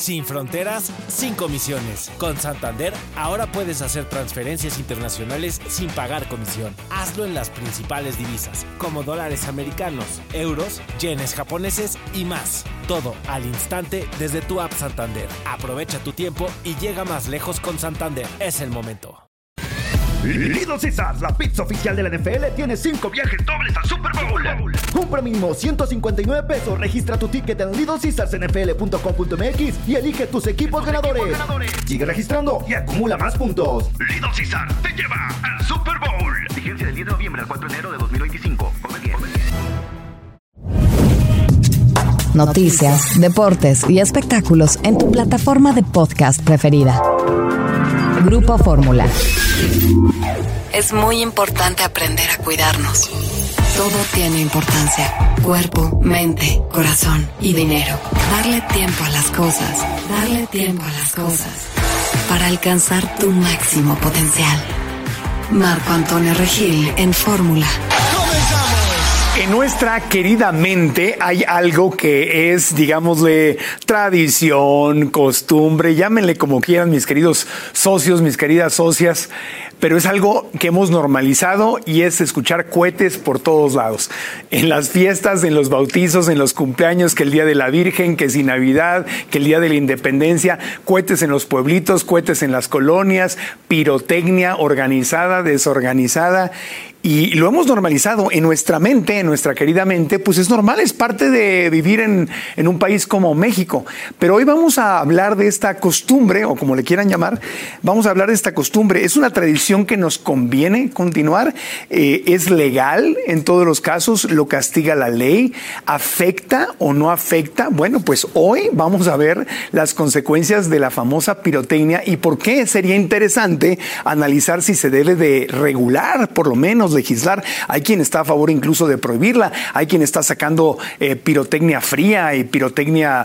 Sin fronteras, sin comisiones. Con Santander, ahora puedes hacer transferencias internacionales sin pagar comisión. Hazlo en las principales divisas, como dólares americanos, euros, yenes japoneses y más. Todo al instante desde tu app Santander. Aprovecha tu tiempo y llega más lejos con Santander. Es el momento. Little Caesars, la pizza oficial de la NFL, tiene 5 viajes dobles al Super Bowl. Compra mínimo 159 pesos, registra tu ticket en littlecaesarsnfl.com.mx y elige tus equipos ganadores. Sigue registrando y acumula más puntos. Little Caesars te lleva al Super Bowl. Vigencia del 10 de noviembre al 4 de enero de 2025. Come bien. Noticias, deportes y espectáculos en tu plataforma de podcast preferida. Grupo Fórmula. Es muy importante aprender a cuidarnos. Todo tiene importancia. Cuerpo, mente, corazón y dinero. Darle tiempo a las cosas. Darle tiempo a las cosas. Para alcanzar tu máximo potencial. Marco Antonio Regil en Fórmula. En nuestra querida mente hay algo que es, digámosle, tradición, costumbre, llámenle como quieran, mis queridos socios, mis queridas socias, pero es algo que hemos normalizado y es escuchar cohetes por todos lados. En las fiestas, en los bautizos, en los cumpleaños, que el Día de la Virgen, que si Navidad, que el Día de la Independencia, cohetes en los pueblitos, cohetes en las colonias, pirotecnia organizada, desorganizada. Y lo hemos normalizado en nuestra mente, en nuestra querida mente, pues es normal, es parte de vivir en un país como México. Pero hoy vamos a hablar de esta costumbre, o como le quieran llamar, vamos a hablar de esta costumbre. Es una tradición que nos conviene continuar, es legal en todos los casos, lo castiga la ley, afecta o no afecta. Bueno, pues hoy vamos a ver las consecuencias de la famosa pirotecnia y por qué sería interesante analizar si se debe de regular, por lo menos legislar. Hay quien está a favor incluso de prohibirla, hay quien está sacando pirotecnia fría y pirotecnia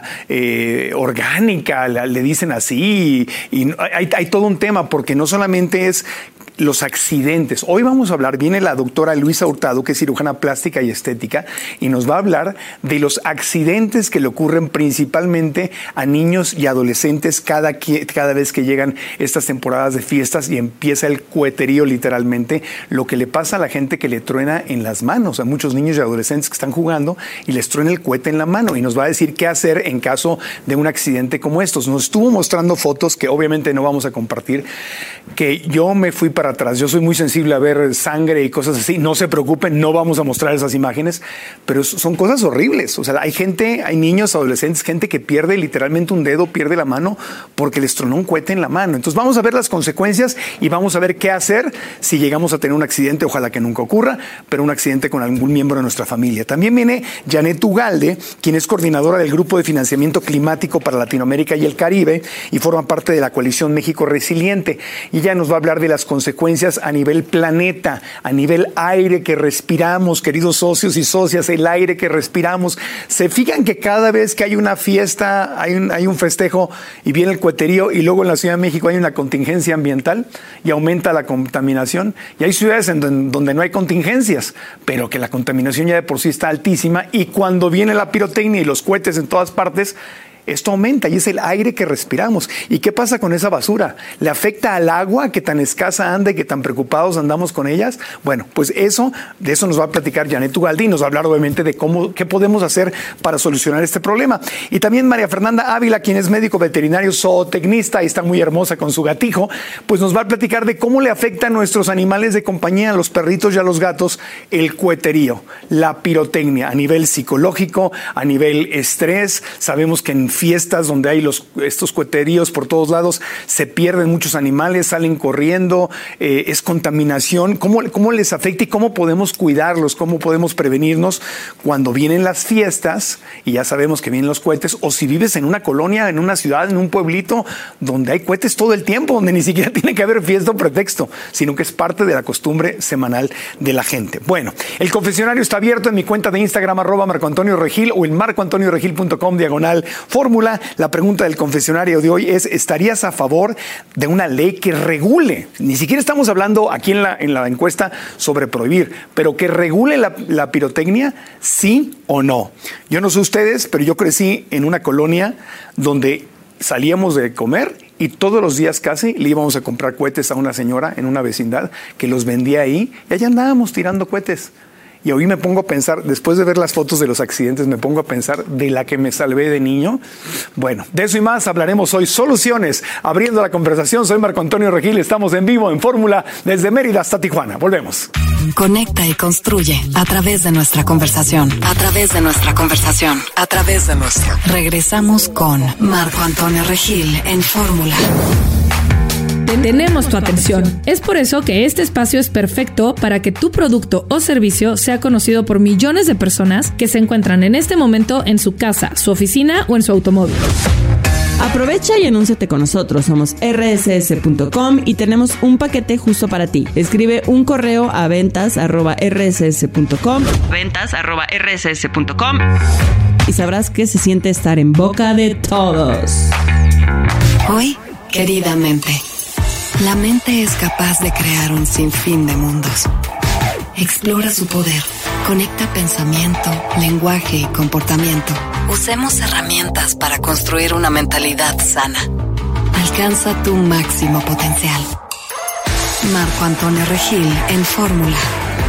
orgánica, le dicen así, y hay todo un tema, porque no solamente es los accidentes. Hoy vamos a hablar, viene la doctora Luisa Hurtado, que es cirujana plástica y estética, y nos va a hablar de los accidentes que le ocurren principalmente a niños y adolescentes cada vez que llegan estas temporadas de fiestas y empieza el coheterío literalmente, lo que le pasa a la gente que le truena en las manos, a muchos niños y adolescentes que están jugando y les truena el cohete en la mano, y nos va a decir qué hacer en caso de un accidente como estos. Nos estuvo mostrando fotos que obviamente no vamos a compartir, que yo me fui para atrás. Yo soy muy sensible a ver sangre y cosas así. No se preocupen, no vamos a mostrar esas imágenes, pero son cosas horribles. O sea, hay gente, hay niños, adolescentes, gente que pierde literalmente un dedo, pierde la mano porque les tronó un cohete en la mano. Entonces vamos a ver las consecuencias y vamos a ver qué hacer si llegamos a tener un accidente. Ojalá que nunca ocurra, pero un accidente con algún miembro de nuestra familia. También viene Janet Ugalde, quien es coordinadora del Grupo de Financiamiento Climático para Latinoamérica y el Caribe y forma parte de la coalición México Resiliente. Y ella nos va a hablar de las consecuencias a nivel planeta, a nivel aire que respiramos, queridos socios y socias, el aire que respiramos. Se fijan que cada vez que hay una fiesta, hay un festejo y viene el coheterío, y luego en la Ciudad de México hay una contingencia ambiental y aumenta la contaminación. Y hay ciudades en donde no hay contingencias, pero que la contaminación ya de por sí está altísima, y cuando viene la pirotecnia y los cohetes en todas partes, esto aumenta y es el aire que respiramos. ¿Y qué pasa con esa basura? ¿Le afecta al agua que tan escasa anda y que tan preocupados andamos con ellas? Bueno, pues de eso nos va a platicar Janet Ugalde y nos va a hablar obviamente de qué podemos hacer para solucionar este problema. Y también María Fernanda Ávila, quien es médico veterinario zootecnista y está muy hermosa con su gatijo, pues nos va a platicar de cómo le afecta a nuestros animales de compañía, a los perritos y a los gatos, el coheterío, la pirotecnia, a nivel psicológico, a nivel estrés. Sabemos que en fiestas donde hay estos coheteríos por todos lados, se pierden muchos animales, salen corriendo, es contaminación. ¿Cómo les afecta y cómo podemos cuidarlos? ¿Cómo podemos prevenirnos cuando vienen las fiestas y ya sabemos que vienen los cohetes? O si vives en una colonia, en una ciudad, en un pueblito donde hay cohetes todo el tiempo, donde ni siquiera tiene que haber fiesta o pretexto, sino que es parte de la costumbre semanal de la gente. Bueno, el confesionario está abierto en mi cuenta de Instagram, @MarcoAntonioRegil, o en marcoantonioregil.com/fórmula. La pregunta del confesionario de hoy es: ¿estarías a favor de una ley que regule? Ni siquiera estamos hablando aquí en la encuesta sobre prohibir, pero que regule la pirotecnia, ¿sí o no? Yo no sé ustedes, pero yo crecí en una colonia donde salíamos de comer y todos los días casi le íbamos a comprar cohetes a una señora en una vecindad que los vendía ahí y allá andábamos tirando cohetes. Y hoy me pongo a pensar, después de ver las fotos de los accidentes, me pongo a pensar de la que me salvé de niño. Bueno, de eso y más hablaremos hoy. Soluciones, abriendo la conversación. Soy Marco Antonio Regil, estamos en vivo en Fórmula desde Mérida hasta Tijuana. Volvemos. Conecta y construye a través de nuestra conversación. A través de nuestra conversación. A través de nuestra. Regresamos con Marco Antonio Regil en Fórmula. Tenemos tu atención. Es por eso que este espacio es perfecto para que tu producto o servicio sea conocido por millones de personas que se encuentran en este momento en su casa, su oficina o en su automóvil. Aprovecha y anúnciate con nosotros. Somos rss.com y tenemos un paquete justo para ti. Escribe un correo a ventas@rss.com. ventas@rss.com y sabrás que se siente estar en boca de todos. Hoy, queridamente, la mente es capaz de crear un sinfín de mundos. Explora su poder. Conecta pensamiento, lenguaje y comportamiento. Usemos herramientas para construir una mentalidad sana. Alcanza tu máximo potencial. Marco Antonio Regil en Fórmula.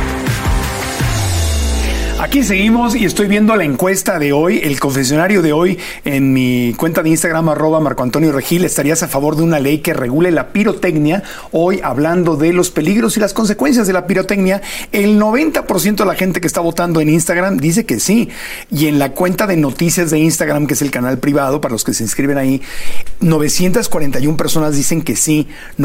Aquí seguimos y estoy viendo la encuesta de hoy, el confesionario de hoy en mi cuenta de Instagram @Marco Antonio Regil. ¿Estarías a favor de una ley que regule la pirotecnia? Hoy hablando de los peligros y las consecuencias de la pirotecnia, el 90% de la gente que está votando en Instagram dice que sí. Y en la cuenta de noticias de Instagram, que es el canal privado para los que se inscriben ahí, 941 personas dicen que sí,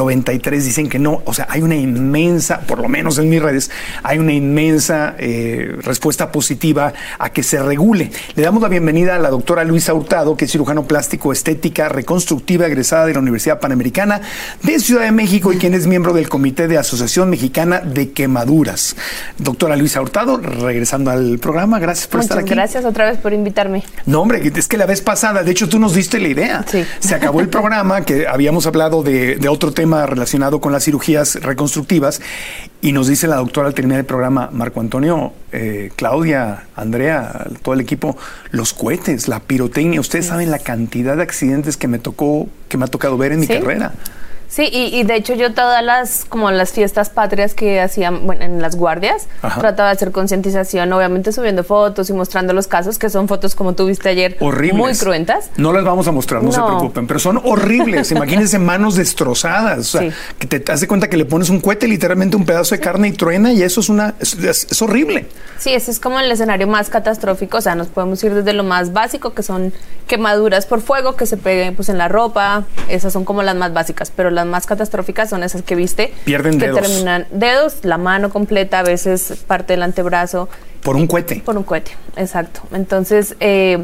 93 dicen que no. O sea, hay una inmensa, por lo menos en mis redes, hay una inmensa respuesta positiva a que se regule. Le damos la bienvenida a la doctora Luisa Hurtado, que es cirujano plástico, estética, reconstructiva, egresada de la Universidad Panamericana de Ciudad de México y quien es miembro del Comité de Asociación Mexicana de Quemaduras. Doctora Luisa Hurtado, regresando al programa, gracias por estar aquí. Muchas gracias otra vez por invitarme. No, hombre, es que la vez pasada, de hecho tú nos diste la idea. Sí. Se acabó el programa, que habíamos hablado de otro tema relacionado con las cirugías reconstructivas y nos dice la doctora al terminar el programa, Marco Antonio, Claudia, Andrea, todo el equipo, los cohetes, la pirotecnia. Ustedes saben la cantidad de accidentes que me ha tocado ver en mi carrera. Sí, y de hecho yo todas las fiestas patrias que hacían, en las guardias, trataba de hacer concientización, obviamente subiendo fotos y mostrando los casos, que son fotos como tú viste ayer, horribles, muy cruentas. No las vamos a mostrar, no se preocupen, pero son horribles. Imagínense manos destrozadas, o sea, que te das cuenta que le pones un cohete, literalmente un pedazo de carne y truena, y eso es horrible. Sí, ese es como el escenario más catastrófico, o sea, nos podemos ir desde lo más básico, que son quemaduras por fuego, que se peguen en la ropa, esas son como las más básicas, pero las más catastróficas son esas que viste. Pierden que dedos. Terminan dedos, la mano completa, a veces parte del antebrazo. Por un cohete. Por un cohete, exacto. Entonces,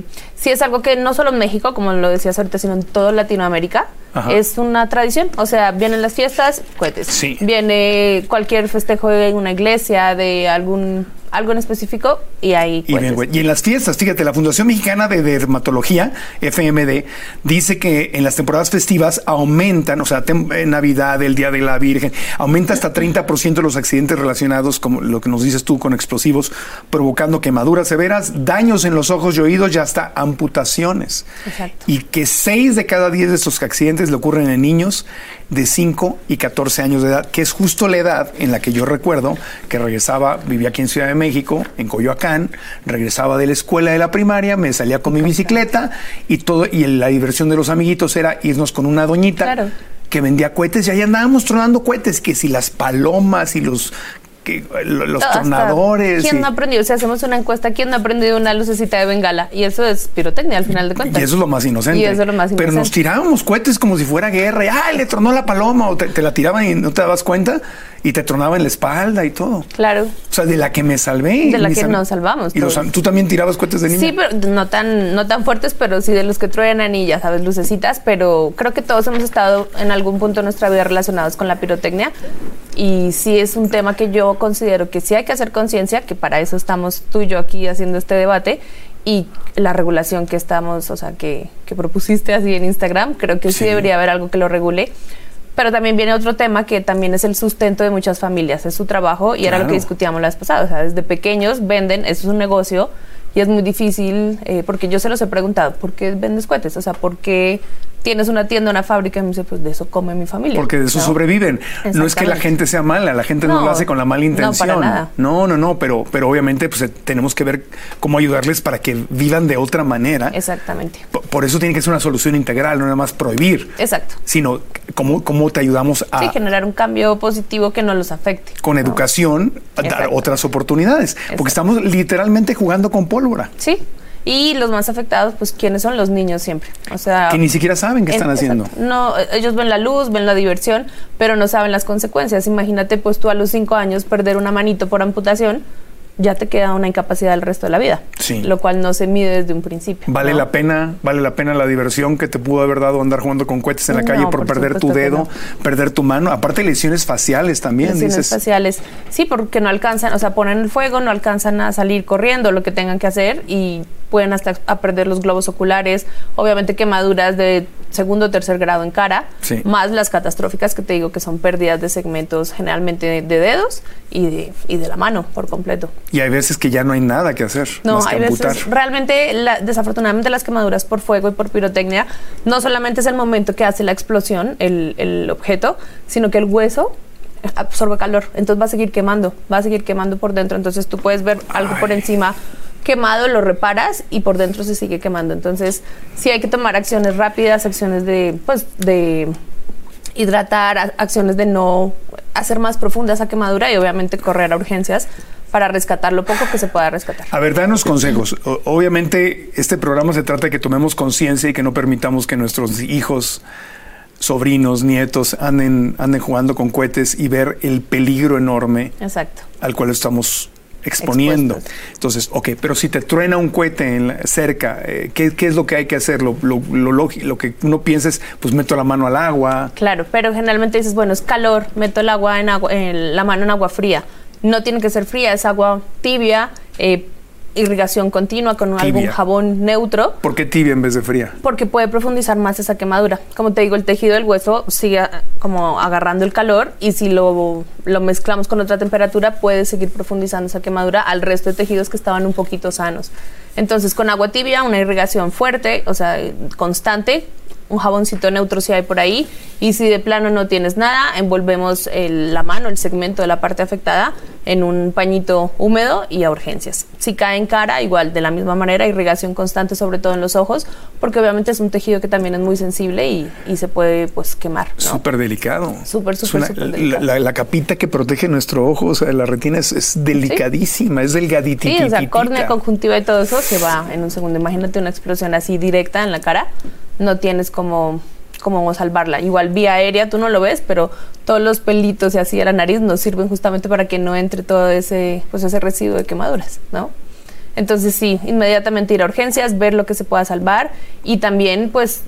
sí es algo que no solo en México, como lo decías ahorita, sino en toda Latinoamérica, es una tradición. O sea, vienen las fiestas, cohetes. Sí. Viene cualquier festejo en una iglesia, de algo en específico, y hay cohetes. Y en las fiestas, fíjate, la Fundación Mexicana de Dermatología, FMD, dice que en las temporadas festivas aumentan, o sea, en Navidad, el Día de la Virgen, aumenta hasta 30% los accidentes relacionados, como lo que nos dices tú, con explosivos, provocando quemaduras severas, daños en los ojos y oídos y hasta amputaciones. Exacto. Y que 6 de cada 10 de estos accidentes le ocurren en niños de 5 y 14 años de edad, que es justo la edad en la que yo recuerdo que vivía aquí en Ciudad de México, en Coyoacán, regresaba de la escuela de la primaria, me salía con mi bicicleta y la diversión de los amiguitos era irnos con una doñita que vendía cohetes y ahí andábamos tronando cohetes, que si las palomas y los tronadores. ¿Quién no ha aprendido? Si hacemos una encuesta, ¿quién no ha aprendido una lucecita de bengala? Y eso es pirotecnia al final de cuentas. Y eso es lo más inocente. Pero nos tirábamos cohetes como si fuera guerra. Y, le tronó la paloma, o te la tiraban y no te dabas cuenta y te tronaba en la espalda y todo. Claro. O sea, de la que me salvé. De la que nos salvamos. ¿Y tú también tirabas cohetes de niña? Sí, pero no tan fuertes, pero sí de los que truenan y ya sabes, lucecitas. Pero creo que todos hemos estado en algún punto de nuestra vida relacionados con la pirotecnia. Y sí es un tema que yo considero que sí hay que hacer conciencia, que para eso estamos tú y yo aquí haciendo este debate, y la regulación que estamos, o sea, que propusiste así en Instagram, creo que sí debería haber algo que lo regule. Pero también viene otro tema que también es el sustento de muchas familias, es su trabajo, y era lo que discutíamos la vez pasada, o sea, desde pequeños venden, eso es un negocio, y es muy difícil, porque yo se los he preguntado, ¿por qué vendes cohetes? O sea, ¿por qué tienes una tienda, una fábrica, y me dice, pues de eso come mi familia. Porque de eso sobreviven. No es que la gente sea mala, la gente no lo hace con la mala intención. No, para nada. No, pero obviamente pues tenemos que ver cómo ayudarles para que vivan de otra manera. Exactamente. Por eso tiene que ser una solución integral, no nada más prohibir. Exacto. Sino cómo te ayudamos a generar un cambio positivo que no los afecte. Con educación, a dar otras oportunidades. Porque estamos literalmente jugando con pólvora. Sí. Y los más afectados, pues, ¿quiénes son? Los niños siempre. O sea, que ni siquiera saben qué están haciendo. No, ellos ven la luz, ven la diversión, pero no saben las consecuencias. Imagínate, pues, tú a los 5 años perder una manito por amputación, ya te queda una incapacidad el resto de la vida. Sí. Lo cual no se mide desde un principio. ¿Vale la pena la diversión que te pudo haber dado andar jugando con cohetes en la calle por perder tu dedo, perder tu mano? Aparte lesiones faciales también. Lesiones faciales. Sí, porque no alcanzan, o sea, ponen el fuego, no alcanzan a salir corriendo, lo que tengan que hacer, y pueden hasta a perder los globos oculares, obviamente quemaduras de 2º o 3er grado en cara, más las catastróficas que te digo que son pérdidas de segmentos generalmente de dedos y de la mano por completo. Y hay veces que ya no hay nada que hacer. No, más que hay amputar. veces, realmente, desafortunadamente las quemaduras por fuego y por pirotecnia, no solamente es el momento que hace la explosión, el objeto, sino que el hueso absorbe calor, entonces va a seguir quemando por dentro, entonces tú puedes ver algo por encima quemado, lo reparas y por dentro se sigue quemando. Entonces sí hay que tomar acciones rápidas, acciones de hidratar, acciones de no hacer más profunda esa quemadura y obviamente correr a urgencias para rescatar lo poco que se pueda rescatar. A ver, danos consejos. Obviamente este programa se trata de que tomemos conciencia y que no permitamos que nuestros hijos, sobrinos, nietos anden jugando con cohetes y ver el peligro enorme al cual estamos exponiendo. Entonces, pero si te truena un cohete cerca, ¿qué es lo que hay que hacer? Lo que uno piensa es, pues meto la mano al agua. Claro, pero generalmente dices, bueno, es calor, meto la mano en agua fría. No tiene que ser fría, es agua tibia, irrigación continua con algún jabón neutro. ¿Por qué tibia en vez de fría? Porque puede profundizar más esa quemadura. Como te digo, el tejido del hueso sigue como agarrando el calor y si lo mezclamos con otra temperatura puede seguir profundizando esa quemadura al resto de tejidos que estaban un poquito sanos. Entonces, con agua tibia, una irrigación fuerte, o sea, constante, un jaboncito neutro si hay por ahí, y si de plano no tienes nada, envolvemos la mano, el segmento de la parte afectada en un pañito húmedo y a urgencias. Si cae en cara, igual, de la misma manera, irrigación constante, sobre todo en los ojos, porque obviamente es un tejido que también es muy sensible y se puede, pues, quemar, ¿no? Súper delicado. Súper delicado. La capita que protege nuestro ojo, o sea, la retina es delicadísima, es delgadita. Sí, o sea, córnea, conjuntiva y todo eso se va en un segundo. Imagínate una explosión así directa en la cara, no tienes como salvarla. Igual vía aérea tú no lo ves, pero todos los pelitos y así de la nariz nos sirven justamente para que no entre todo ese residuo de quemaduras, ¿no? Entonces sí, inmediatamente ir a urgencias, ver lo que se pueda salvar y también pues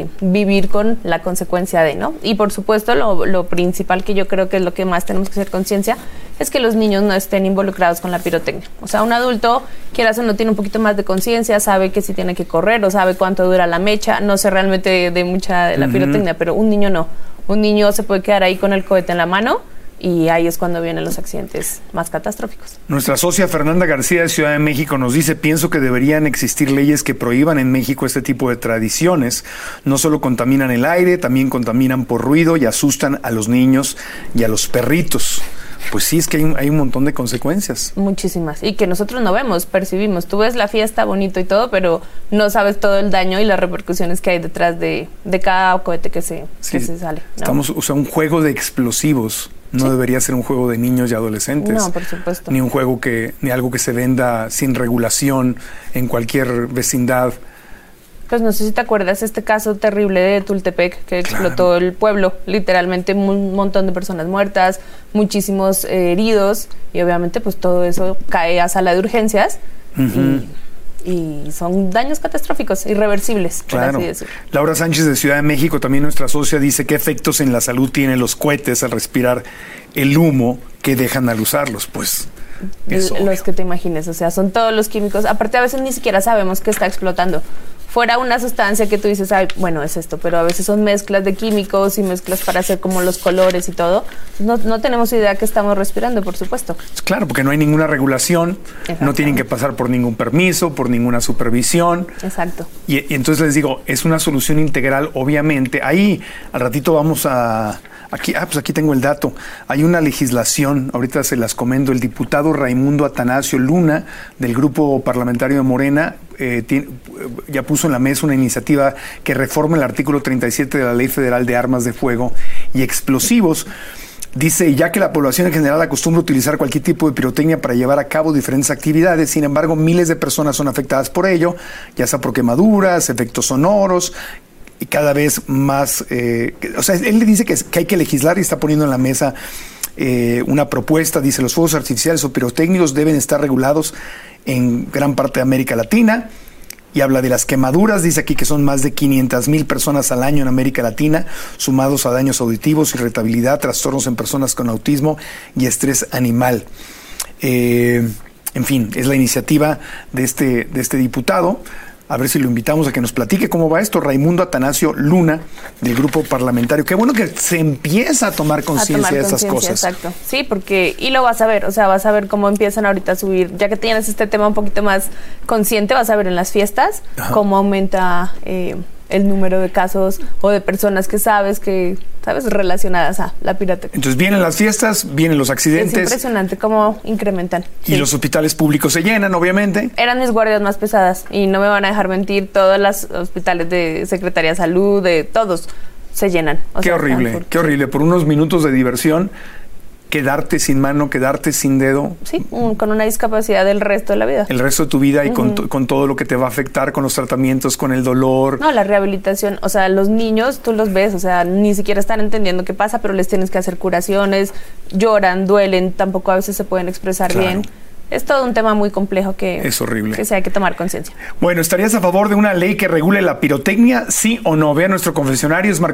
vivir con la consecuencia de, ¿no? Y por supuesto lo principal que yo creo que es lo que más tenemos que hacer conciencia es que los niños no estén involucrados con la pirotecnia. O sea, un adulto, quieras o no, tiene un poquito más de conciencia, sabe que si tiene que correr o sabe cuánto dura la mecha, no sé realmente de mucha de la pirotecnia, pero un niño no. Un niño se puede quedar ahí con el cohete en la mano y ahí es cuando vienen los accidentes más catastróficos. Nuestra socia Fernanda García de Ciudad de México nos dice: pienso que deberían existir leyes que prohíban en México este tipo de tradiciones. No solo contaminan el aire, también contaminan por ruido y asustan a los niños y a los perritos. Pues sí, es que hay un montón de consecuencias. Muchísimas. Y que nosotros no vemos, percibimos. Tú ves la fiesta bonito y todo, pero no sabes todo el daño y las repercusiones que hay detrás de cada cohete que se sale, ¿no? Estamos, o sea, un juego de explosivos. No debería ser un juego de niños y adolescentes. No, por supuesto. Ni un juego ni algo que se venda sin regulación en cualquier vecindad. Pues no sé si te acuerdas este caso terrible de Tultepec, que explotó el pueblo, literalmente un montón de personas muertas, muchísimos heridos, y obviamente pues todo eso cae a sala de urgencias y son daños catastróficos, irreversibles, por así decirlo. Laura Sánchez de Ciudad de México, también nuestra socia, dice: ¿qué efectos en la salud tienen los cohetes al respirar el humo que dejan al usarlos? Pues los que te imagines, o sea, son todos los químicos. Aparte, a veces ni siquiera sabemos que está explotando. fuera una sustancia que tú dices, ay, bueno, es esto, pero a veces son mezclas de químicos y mezclas para hacer como los colores y todo. No tenemos idea que estamos respirando, por supuesto. Claro, porque no hay ninguna regulación, no tienen que pasar por ningún permiso, por ninguna supervisión. Exacto. Y entonces les digo, es una solución integral, obviamente. Ahí, al ratito vamos a... Aquí tengo el dato. Hay una legislación, ahorita se las comento, el diputado Raimundo Atanasio Luna, del grupo parlamentario de Morena, ya puso en la mesa una iniciativa que reforma el artículo 37 de la Ley Federal de Armas de Fuego y Explosivos. Dice, ya que la población en general acostumbra utilizar cualquier tipo de pirotecnia para llevar a cabo diferentes actividades, sin embargo, miles de personas son afectadas por ello, ya sea por quemaduras, efectos sonoros, y cada vez más, o sea, él le dice que hay que legislar y está poniendo en la mesa una propuesta. Dice, los fuegos artificiales o pirotécnicos deben estar regulados en gran parte de América Latina, y habla de las quemaduras. Dice aquí que son más de 500,000 personas al año en América Latina, sumados a daños auditivos, irritabilidad, trastornos en personas con autismo y estrés animal. En fin, es la iniciativa de este diputado. A ver si lo invitamos a que nos platique cómo va esto. Raimundo Atanasio Luna, del grupo parlamentario. Qué bueno que se empieza a tomar conciencia de estas cosas. Exacto. Sí, porque, y lo vas a ver, o sea, vas a ver cómo empiezan ahorita a subir. Ya que tienes este tema un poquito más consciente, vas a ver en las fiestas cómo aumenta el número de casos o de personas que sabes relacionadas a la pirotecnia. Entonces vienen las fiestas, vienen los accidentes. Es impresionante cómo incrementan. Y los hospitales públicos se llenan, obviamente. Eran mis guardias más pesadas y no me van a dejar mentir, todos los hospitales de Secretaría de Salud, de todos, se llenan. Qué horrible, qué horrible. Por unos minutos de diversión, quedarte sin mano, quedarte sin dedo. Sí, con una discapacidad del resto de la vida. El resto de tu vida y con todo lo que te va a afectar, con los tratamientos, con el dolor. No, la rehabilitación, o sea, los niños tú los ves, o sea, ni siquiera están entendiendo qué pasa, pero les tienes que hacer curaciones, lloran, duelen, tampoco a veces se pueden expresar bien. Es todo un tema muy complejo que es horrible, que se hay que tomar conciencia. Bueno, ¿estarías a favor de una ley que regule la pirotecnia? ¿Sí o no? Vea nuestro confesionario, es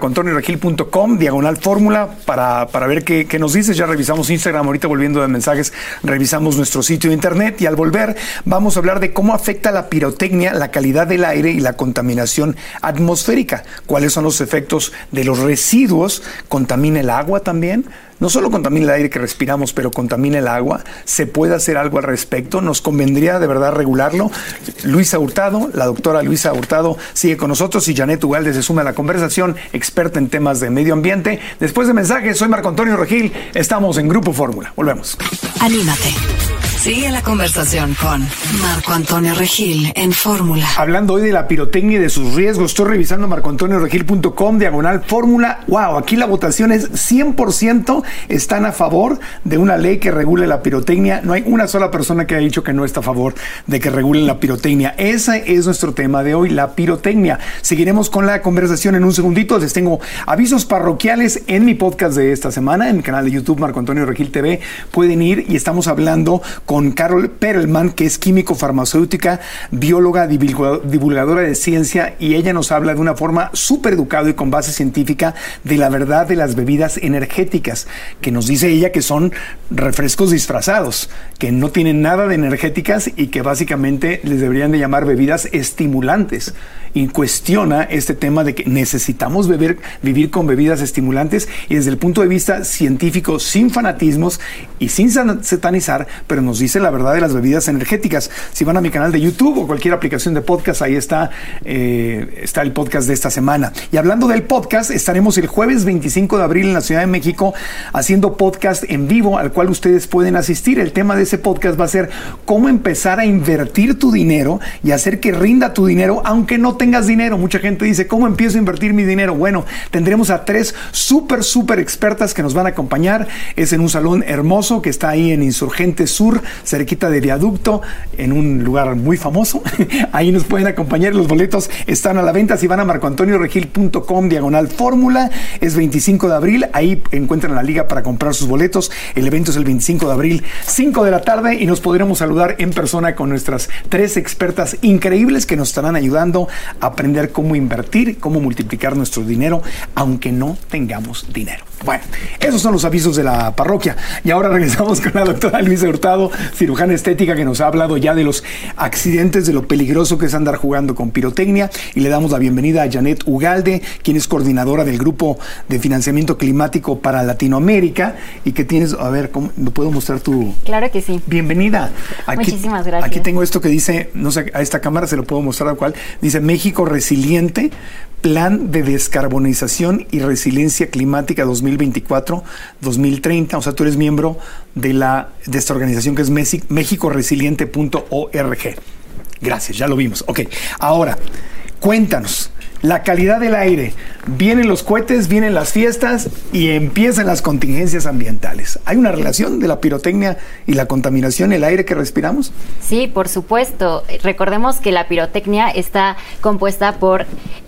marcoantonioregil.com/fórmula para ver qué nos dices. Ya revisamos Instagram, ahorita volviendo de mensajes, revisamos nuestro sitio de internet, y al volver vamos a hablar de cómo afecta la pirotecnia la calidad del aire y la contaminación atmosférica. ¿Cuáles son los efectos de los residuos? ¿Contamina el agua también? No solo contamina el aire que respiramos, pero contamina el agua. ¿Se puede hacer algo al respecto? ¿Nos convendría de verdad regularlo? Luisa Hurtado, la doctora Luisa Hurtado, sigue con nosotros, y Janet Ugalde se suma a la conversación, experta en temas de medio ambiente. Después de mensajes, soy Marco Antonio Regil, estamos en Grupo Fórmula. Volvemos. Anímate. Sigue la conversación con Marco Antonio Regil en Fórmula. Hablando hoy de la pirotecnia y de sus riesgos, estoy revisando marcoantonioregil.com/fórmula. Wow, aquí la votación es 100% están a favor de una ley que regule la pirotecnia. No hay una sola persona que haya dicho que no está a favor de que regulen la pirotecnia. Ese es nuestro tema de hoy, la pirotecnia. Seguiremos con la conversación en un segundito. Les tengo avisos parroquiales en mi podcast de esta semana, en mi canal de YouTube Marco Antonio Regil TV. Pueden ir, y estamos hablando con Carol Perelman, que es químico farmacéutica, bióloga, divulgadora de ciencia, y ella nos habla de una forma súper educada y con base científica de la verdad de las bebidas energéticas, que nos dice ella que son refrescos disfrazados, que no tienen nada de energéticas y que básicamente les deberían de llamar bebidas estimulantes. Y cuestiona este tema de que necesitamos vivir con bebidas estimulantes, y desde el punto de vista científico, sin fanatismos y sin satanizar, pero nos dice la verdad de las bebidas energéticas. Si van a mi canal de YouTube o cualquier aplicación de podcast, ahí está el podcast de esta semana. Y hablando del podcast, estaremos el jueves 25 de abril en la Ciudad de México haciendo podcast en vivo, al cual ustedes pueden asistir. El tema de ese podcast va a ser cómo empezar a invertir tu dinero y hacer que rinda tu dinero aunque no tengas dinero. Mucha gente dice, ¿cómo empiezo a invertir mi dinero? Bueno, tendremos a 3 súper expertas que nos van a acompañar. Es en un salón hermoso que está ahí en Insurgente Sur, cerquita de Viaducto, en un lugar muy famoso. Ahí nos pueden acompañar. Los boletos están a la venta. Si van a marcoantonioregil.com/fórmula, es 25 de abril. Ahí encuentran la liga para comprar sus boletos. El evento es el 25 de abril, 5 de la tarde, y nos podremos saludar en persona con nuestras 3 expertas increíbles que nos estarán ayudando a aprender cómo invertir, cómo multiplicar nuestro dinero, aunque no tengamos dinero. Bueno, esos son los avisos de la parroquia. Y ahora regresamos con la doctora Luisa Hurtado, cirujana estética que nos ha hablado ya de los accidentes, de lo peligroso que es andar jugando con pirotecnia. Y le damos la bienvenida a Janet Ugalde, quien es coordinadora del Grupo de Financiamiento Climático para Latinoamérica. Y que tienes, a ver, ¿cómo me puedo mostrar tu...? Claro que sí. Bienvenida. Muchísimas gracias. Aquí tengo esto que dice, no sé, a esta cámara se lo puedo mostrar al cual, dice México Resiliente, Plan de Descarbonización y Resiliencia Climática 2024-2030. O sea, tú eres miembro de esta organización que es mexicoresiliente.org. Gracias, ya lo vimos. Ok, ahora, cuéntanos. La calidad del aire. Vienen los cohetes, vienen las fiestas y empiezan las contingencias ambientales. ¿Hay una relación de la pirotecnia y la contaminación, el aire que respiramos? Sí, por supuesto. Recordemos que la pirotecnia está compuesta por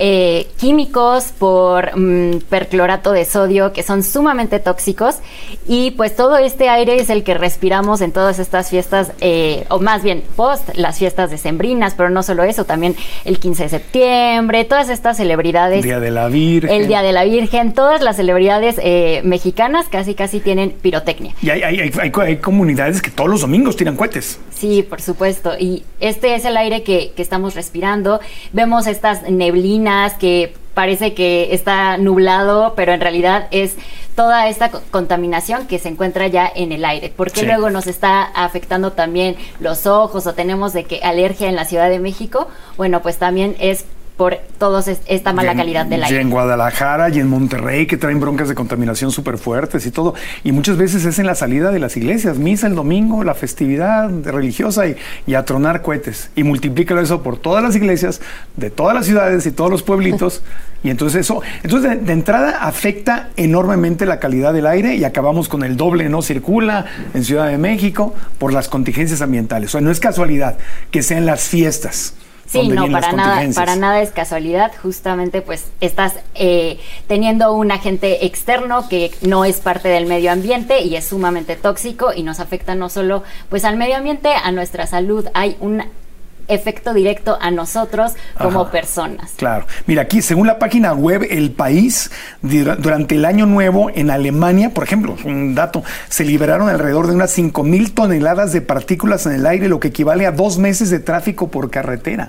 químicos, por perclorato de sodio, que son sumamente tóxicos. Y pues todo este aire es el que respiramos en todas estas fiestas, o más bien post las fiestas decembrinas, pero no solo eso, también el 15 de septiembre, todas estas celebridades. Día de la Virgen. El Día de la Virgen, todas las celebridades mexicanas casi tienen pirotecnia. Y hay comunidades que todos los domingos tiran cohetes. Sí, por supuesto. Y este es el aire que estamos respirando. Vemos estas neblinas que parece que está nublado, pero en realidad es toda esta contaminación que se encuentra ya en el aire. Porque sí. Luego nos está afectando también los ojos o tenemos de que alergia en la Ciudad de México. Bueno, pues también es por toda esta mala calidad del aire. Y en Guadalajara y en Monterrey, que traen broncas de contaminación súper fuertes y todo. Y muchas veces es en la salida de las iglesias, misa el domingo, la festividad religiosa y a tronar cohetes. Y multiplícalo eso por todas las iglesias, de todas las ciudades y todos los pueblitos. Y entonces de entrada afecta enormemente la calidad del aire y acabamos con el doble no circula en Ciudad de México por las contingencias ambientales. O sea, no es casualidad que sean las fiestas. Sí, no, para nada es casualidad. Justamente pues estás teniendo un agente externo que no es parte del medio ambiente y es sumamente tóxico y nos afecta no solo pues al medio ambiente, a nuestra salud. Hay un efecto directo a nosotros como personas. Claro. Mira, aquí, según la página web El País, durante el Año Nuevo en Alemania, por ejemplo, un dato, se liberaron alrededor de unas 5,000 toneladas de partículas en el aire, lo que equivale a 2 meses de tráfico por carretera.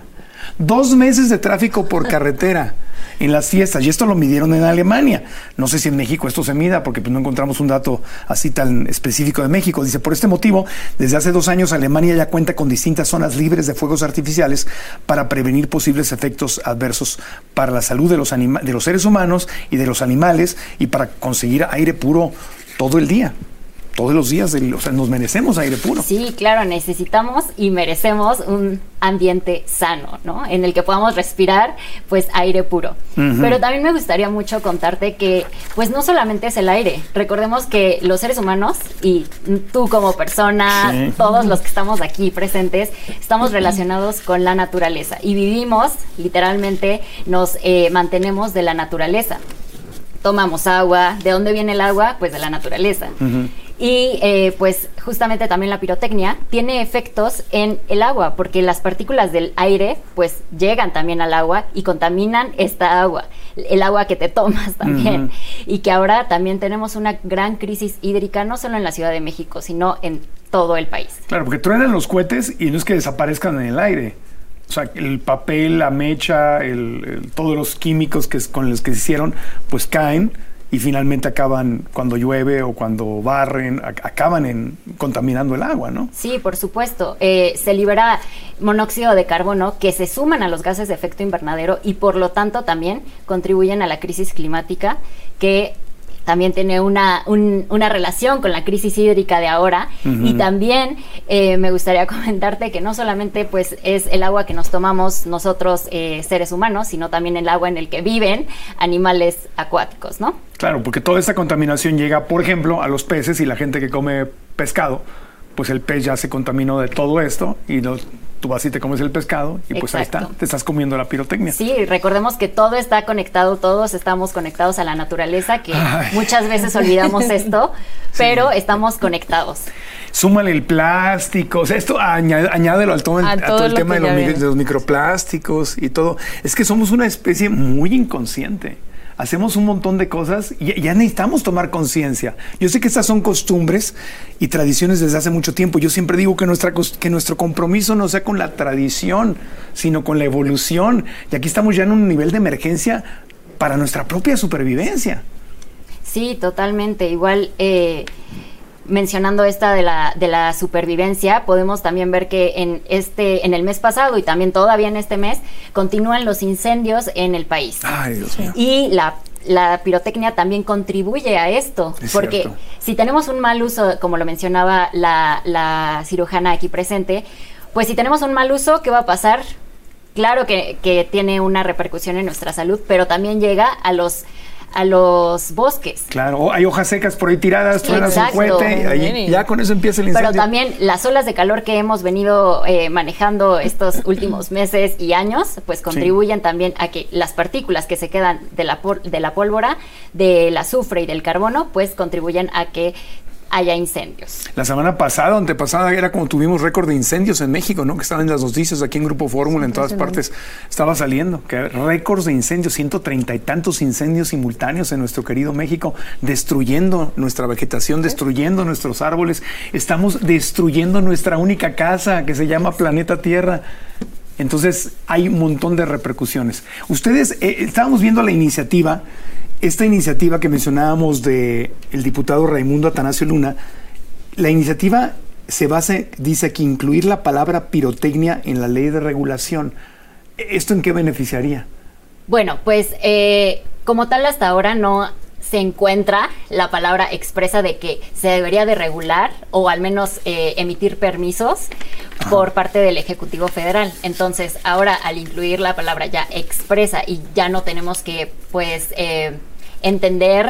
2 meses de tráfico por carretera en las fiestas, y esto lo midieron en Alemania. No sé si en México esto se mida, porque pues no encontramos un dato así tan específico de México. Dice, por este motivo, desde hace 2 años Alemania ya cuenta con distintas zonas libres de fuegos artificiales para prevenir posibles efectos adversos para la salud de los seres humanos y de los animales, y para conseguir aire puro todo el día. Todos los días, o sea, nos merecemos aire puro. Sí, claro, necesitamos y merecemos un ambiente sano, ¿no? En el que podamos respirar, pues, aire puro. Uh-huh. Pero también me gustaría mucho contarte que, pues, no solamente es el aire. Recordemos que los seres humanos, y tú como persona, sí, todos los que estamos aquí presentes, estamos relacionados con la naturaleza. Y vivimos, literalmente, nos mantenemos de la naturaleza. Tomamos agua. ¿De dónde viene el agua? Pues de la naturaleza. Uh-huh. Y pues justamente también la pirotecnia tiene efectos en el agua, porque las partículas del aire pues llegan también al agua y contaminan esta agua, el agua que te tomas también. Uh-huh. Y que ahora también tenemos una gran crisis hídrica, no solo en la Ciudad de México, sino en todo el país. Claro, porque truenan los cohetes y no es que desaparezcan en el aire. O sea, el papel, la mecha, todos los químicos con los que se hicieron, pues caen y finalmente acaban, cuando llueve o cuando barren, acaban contaminando el agua, ¿no? Sí, por supuesto. Se libera monóxido de carbono que se suman a los gases de efecto invernadero y por lo tanto también contribuyen a la crisis climática, que también tiene una relación con la crisis hídrica de ahora. Uh-huh. Y también me gustaría comentarte que no solamente pues es el agua que nos tomamos nosotros seres humanos, sino también el agua en el que viven animales acuáticos, ¿no? Claro, porque toda esta contaminación llega, por ejemplo, a los peces, y la gente que come pescado, pues el pez ya se contaminó de todo esto y tú vas y te comes el pescado y pues exacto, ahí está, te estás comiendo la pirotecnia. Sí, recordemos que todo está conectado, todos estamos conectados a la naturaleza, que muchas veces olvidamos esto, pero sí, estamos conectados. Súmale el plástico, o sea, esto añádelo a todo el tema de los microplásticos y todo. Es que somos una especie muy inconsciente. hacemos un montón de cosas y ya necesitamos tomar conciencia. Yo sé que estas son costumbres y tradiciones desde hace mucho tiempo. Yo siempre digo que nuestro compromiso no sea con la tradición, sino con la evolución. Y aquí estamos ya en un nivel de emergencia para nuestra propia supervivencia. Sí, totalmente. Igual, mencionando esta de la supervivencia, podemos también ver que en el mes pasado y también todavía en este mes continúan los incendios en el país. Ay, Dios mío. Y la pirotecnia también contribuye a esto, porque cierto. Si tenemos un mal uso, como lo mencionaba la cirujana aquí presente, pues si tenemos un mal uso, ¿qué va a pasar? Claro que tiene una repercusión en nuestra salud, pero también llega a los bosques. Claro, hay hojas secas por ahí tiradas, truenas un cohete, ahí, ya con eso empieza el incendio. Pero también las olas de calor que hemos venido manejando estos últimos meses y años, pues contribuyen también a que las partículas que se quedan de la pólvora, del azufre y del carbono, pues contribuyen a que haya incendios. La semana pasada, antepasada, era como tuvimos récord de incendios en México, ¿no? Que estaban en las noticias aquí en Grupo Fórmula, en todas partes estaba saliendo, que récords de incendios, 130 y tantos incendios simultáneos en nuestro querido México, destruyendo nuestra vegetación, destruyendo nuestros árboles, estamos destruyendo nuestra única casa que se llama Planeta Tierra. Entonces hay un montón de repercusiones. Ustedes, estábamos viendo la iniciativa. Esta iniciativa que mencionábamos del diputado Raimundo Atanasio Luna, la iniciativa se basa, dice aquí, incluir la palabra pirotecnia en la ley de regulación. ¿Esto en qué beneficiaría? Bueno, pues como tal hasta ahora no se encuentra la palabra expresa de que se debería de regular o al menos emitir permisos por parte del Ejecutivo Federal. Entonces, ahora al incluir la palabra ya expresa y ya no tenemos que, pues, entender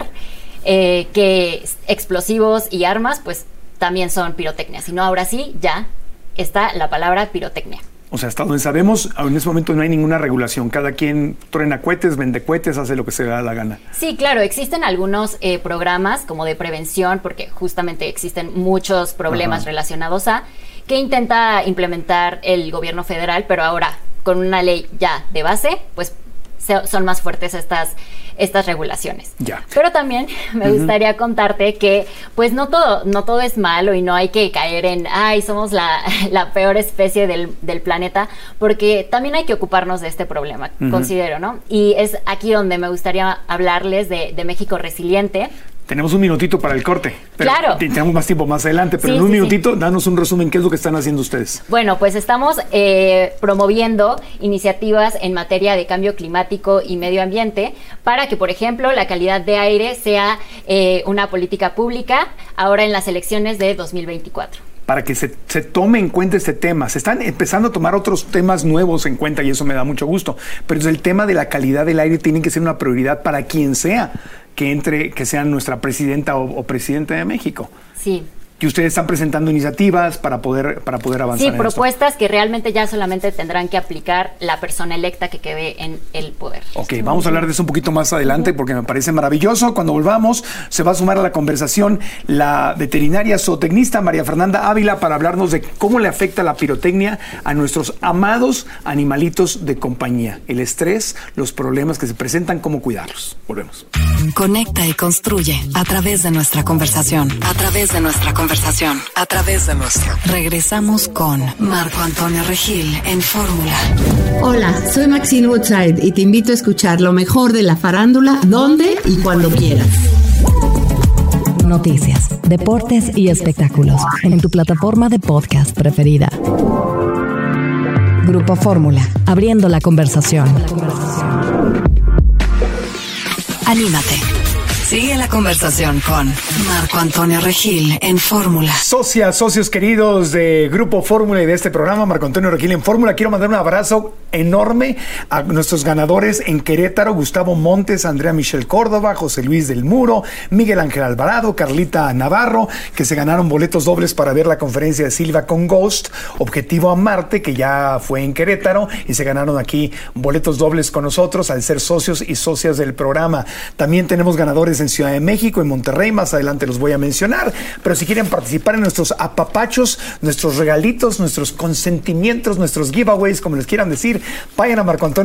que explosivos y armas, pues, también son pirotecnia, sino ahora sí ya está la palabra pirotecnia. O sea, hasta donde sabemos, en este momento no hay ninguna regulación. Cada quien truena cohetes, vende cohetes, hace lo que se le da la gana. Sí, claro, existen algunos programas como de prevención, porque justamente existen muchos problemas relacionados a que intenta implementar el gobierno federal, pero ahora con una ley ya de base, pues son más fuertes estas regulaciones. Ya. Pero también me gustaría contarte que pues no todo es malo y no hay que caer en somos la peor especie del planeta, porque también hay que ocuparnos de este problema, considero, ¿no? Y es aquí donde me gustaría hablarles de México Resiliente. Tenemos un minutito para el corte. Pero claro. Tenemos más tiempo más adelante, pero en un minutito, danos un resumen. ¿Qué es lo que están haciendo ustedes? Bueno, pues estamos promoviendo iniciativas en materia de cambio climático y medio ambiente para que, por ejemplo, la calidad de aire sea una política pública ahora en las elecciones de 2024. Para que se tome en cuenta este tema. Se están empezando a tomar otros temas nuevos en cuenta y eso me da mucho gusto. Pero el tema de la calidad del aire tiene que ser una prioridad para quien sea que sea nuestra presidenta o presidente de México. Sí. Que ustedes están presentando iniciativas para poder avanzar. Sí, propuestas que realmente ya solamente tendrán que aplicar la persona electa que quede en el poder. Ok, vamos a hablar de eso un poquito más adelante porque me parece maravilloso. Cuando volvamos, se va a sumar a la conversación la veterinaria zootecnista María Fernanda Ávila para hablarnos de cómo le afecta la pirotecnia a nuestros amados animalitos de compañía. El estrés, los problemas que se presentan, cómo cuidarlos. Volvemos. Conecta y construye a través de nuestra conversación. Regresamos con Marco Antonio Regil en Fórmula. Hola, soy Maxine Woodside y te invito a escuchar lo mejor de la farándula, donde y cuando quieras. Noticias, deportes y espectáculos en tu plataforma de podcast preferida. Grupo Fórmula, abriendo la conversación. Anímate. Sigue la conversación con Marco Antonio Regil en Fórmula. Socios queridos de Grupo Fórmula y de este programa, Marco Antonio Regil en Fórmula. Quiero mandar un abrazo enorme a nuestros ganadores en Querétaro: Gustavo Montes, Andrea Michelle Córdoba, José Luis del Muro, Miguel Ángel Alvarado, Carlita Navarro, que se ganaron boletos dobles para ver la conferencia de Silva con Ghost, Objetivo a Marte, que ya fue en Querétaro, y se ganaron aquí boletos dobles con nosotros al ser socios y socias del programa. También tenemos ganadores locales en Ciudad de México, en Monterrey, más adelante los voy a mencionar, pero si quieren participar en nuestros apapachos, nuestros regalitos, nuestros consentimientos, nuestros giveaways, como les quieran decir, vayan a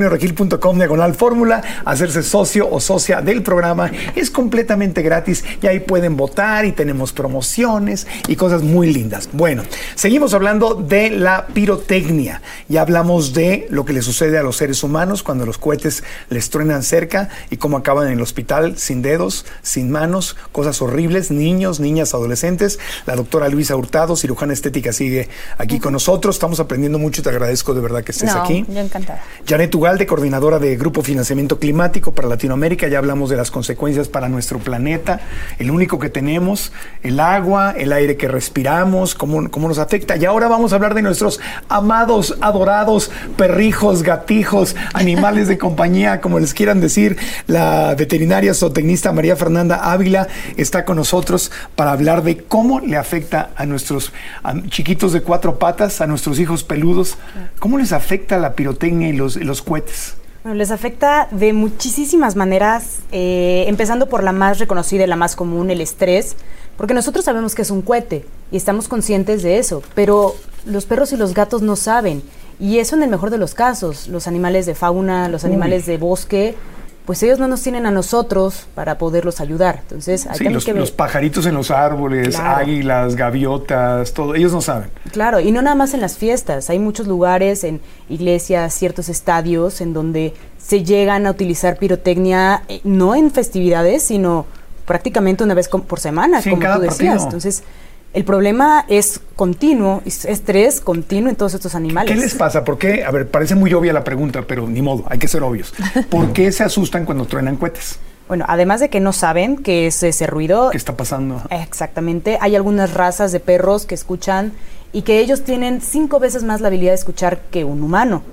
marcoantonioregil.com/fórmula, hacerse socio o socia del programa. Es completamente gratis y ahí pueden votar y tenemos promociones y cosas muy lindas. Bueno, seguimos hablando de la pirotecnia. Ya hablamos de lo que le sucede a los seres humanos cuando los cohetes les truenan cerca y cómo acaban en el hospital sin dedos, sin manos, cosas horribles, niños, niñas, adolescentes. La doctora Luisa Hurtado, cirujana estética, sigue aquí con nosotros. Estamos aprendiendo mucho y te agradezco de verdad que estés aquí. Yo encantada. Janet Ugalde, coordinadora de Grupo Financiamiento Climático para Latinoamérica. Ya hablamos de las consecuencias para nuestro planeta, el único que tenemos, el agua, el aire que respiramos, cómo nos afecta. Y ahora vamos a hablar de nuestros amados, adorados perrijos, gatijos, animales de compañía, como les quieran decir. La veterinaria zootecnista María Fernanda Ávila está con nosotros para hablar de cómo le afecta a nuestros chiquitos de 4 patas, a nuestros hijos peludos. ¿Cómo les afecta la pirotecnia y los cohetes? Bueno, les afecta de muchísimas maneras, empezando por la más reconocida y la más común, el estrés, porque nosotros sabemos que es un cohete y estamos conscientes de eso, pero los perros y los gatos no saben, y eso en el mejor de los casos. Los animales de fauna, los animales de bosque, pues ellos no nos tienen a nosotros para poderlos ayudar. Entonces, hay que ver. Los pajaritos en los árboles, claro, águilas, gaviotas, todo, ellos no saben. Claro, y no nada más en las fiestas. Hay muchos lugares, en iglesias, ciertos estadios, en donde se llegan a utilizar pirotecnia, no en festividades, sino prácticamente una vez por semana, sí, como tú decías. Partido. Entonces, el problema es continuo, es estrés continuo en todos estos animales. ¿Qué les pasa? ¿Por qué? A ver, parece muy obvia la pregunta, pero ni modo, hay que ser obvios. ¿Por qué se asustan cuando truenan cohetes? Bueno, además de que no saben qué es ese ruido. ¿Qué está pasando? Exactamente. Hay algunas razas de perros que escuchan y que ellos tienen 5 veces más la habilidad de escuchar que un humano.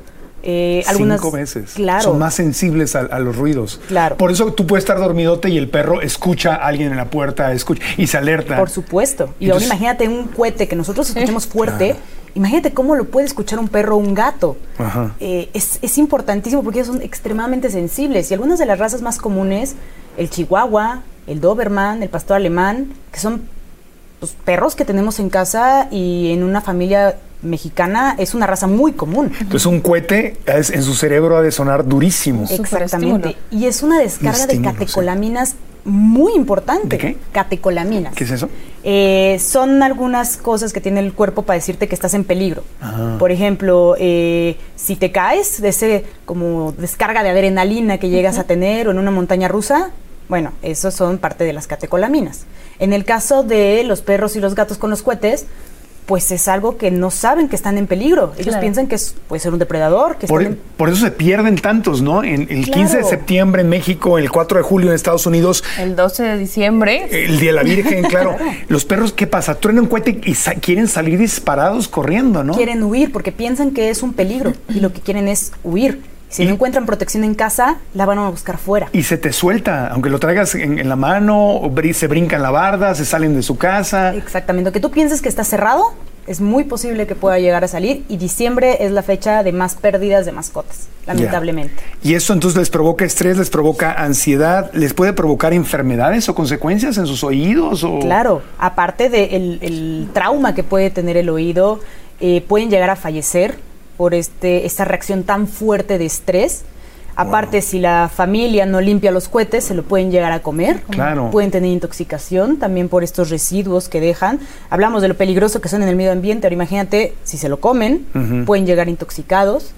5 veces. Claro. Son más sensibles a los ruidos. Claro. Por eso tú puedes estar dormidote y el perro escucha a alguien en la puerta, y se alerta. Por supuesto. Y entonces, ahora imagínate un cohete que nosotros escuchamos fuerte. Claro. Imagínate cómo lo puede escuchar un perro o un gato. Ajá. Es importantísimo porque ellos son extremadamente sensibles. Y algunas de las razas más comunes, el chihuahua, el doberman, el pastor alemán, que son pues, perros que tenemos en casa y en una familia mexicana, es una raza muy común. Entonces un cohete en su cerebro ha de sonar durísimo. Exactamente. Y es una descarga de catecolaminas muy importante. ¿De qué? Catecolaminas. ¿Qué es eso? Son algunas cosas que tiene el cuerpo para decirte que estás en peligro. Por ejemplo, si te caes, de ese como descarga de adrenalina que llegas a tener, o en una montaña rusa, bueno, esos son parte de las catecolaminas. En el caso de los perros y los gatos con los cohetes, pues es algo que no saben que están en peligro. Ellos piensan que puede ser un depredador. Por eso se pierden tantos, ¿no? El 15 de septiembre en México, el 4 de julio en Estados Unidos. El 12 de diciembre. El Día de la Virgen, claro. Los perros, ¿qué pasa? Truenan un cohete y quieren salir disparados corriendo, ¿no? Quieren huir porque piensan que es un peligro y lo que quieren es huir. Si no encuentran protección en casa, la van a buscar fuera. Y se te suelta, aunque lo traigas en la mano, se brincan la barda, se salen de su casa. Exactamente. Aunque tú pienses que está cerrado, es muy posible que pueda llegar a salir, y diciembre es la fecha de más pérdidas de mascotas, lamentablemente. Y eso entonces les provoca estrés, les provoca ansiedad, les puede provocar enfermedades o consecuencias en sus oídos. Claro, aparte del trauma que puede tener el oído, pueden llegar a fallecer por esta reacción tan fuerte de estrés. Aparte, si la familia no limpia los cohetes, se lo pueden llegar a comer. Claro. Pueden tener intoxicación también por estos residuos que dejan. Hablamos de lo peligroso que son en el medio ambiente. Ahora imagínate, si se lo comen, pueden llegar intoxicados.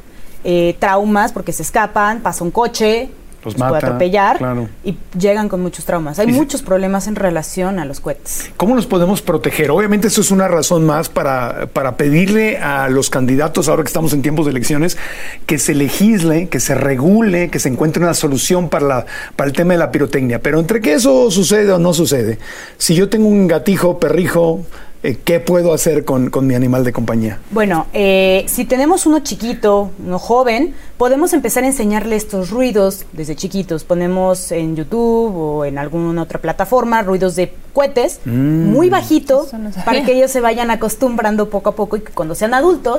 Traumas porque se escapan, pasa un coche, los puede atropellar, claro, y llegan con muchos traumas. Hay muchos problemas en relación a los cohetes. ¿Cómo nos podemos proteger? Obviamente eso es una razón más para pedirle a los candidatos, ahora que estamos en tiempos de elecciones, que se legisle, que se regule, que se encuentre una solución para el tema de la pirotecnia. Pero entre que eso sucede o no sucede, si yo tengo un gatijo, perrijo, ¿qué puedo hacer con mi animal de compañía? Bueno, si tenemos uno chiquito, uno joven, podemos empezar a enseñarle estos ruidos desde chiquitos. Ponemos en YouTube o en alguna otra plataforma ruidos de cohetes muy bajito, para que ellos se vayan acostumbrando poco a poco, y que cuando sean adultos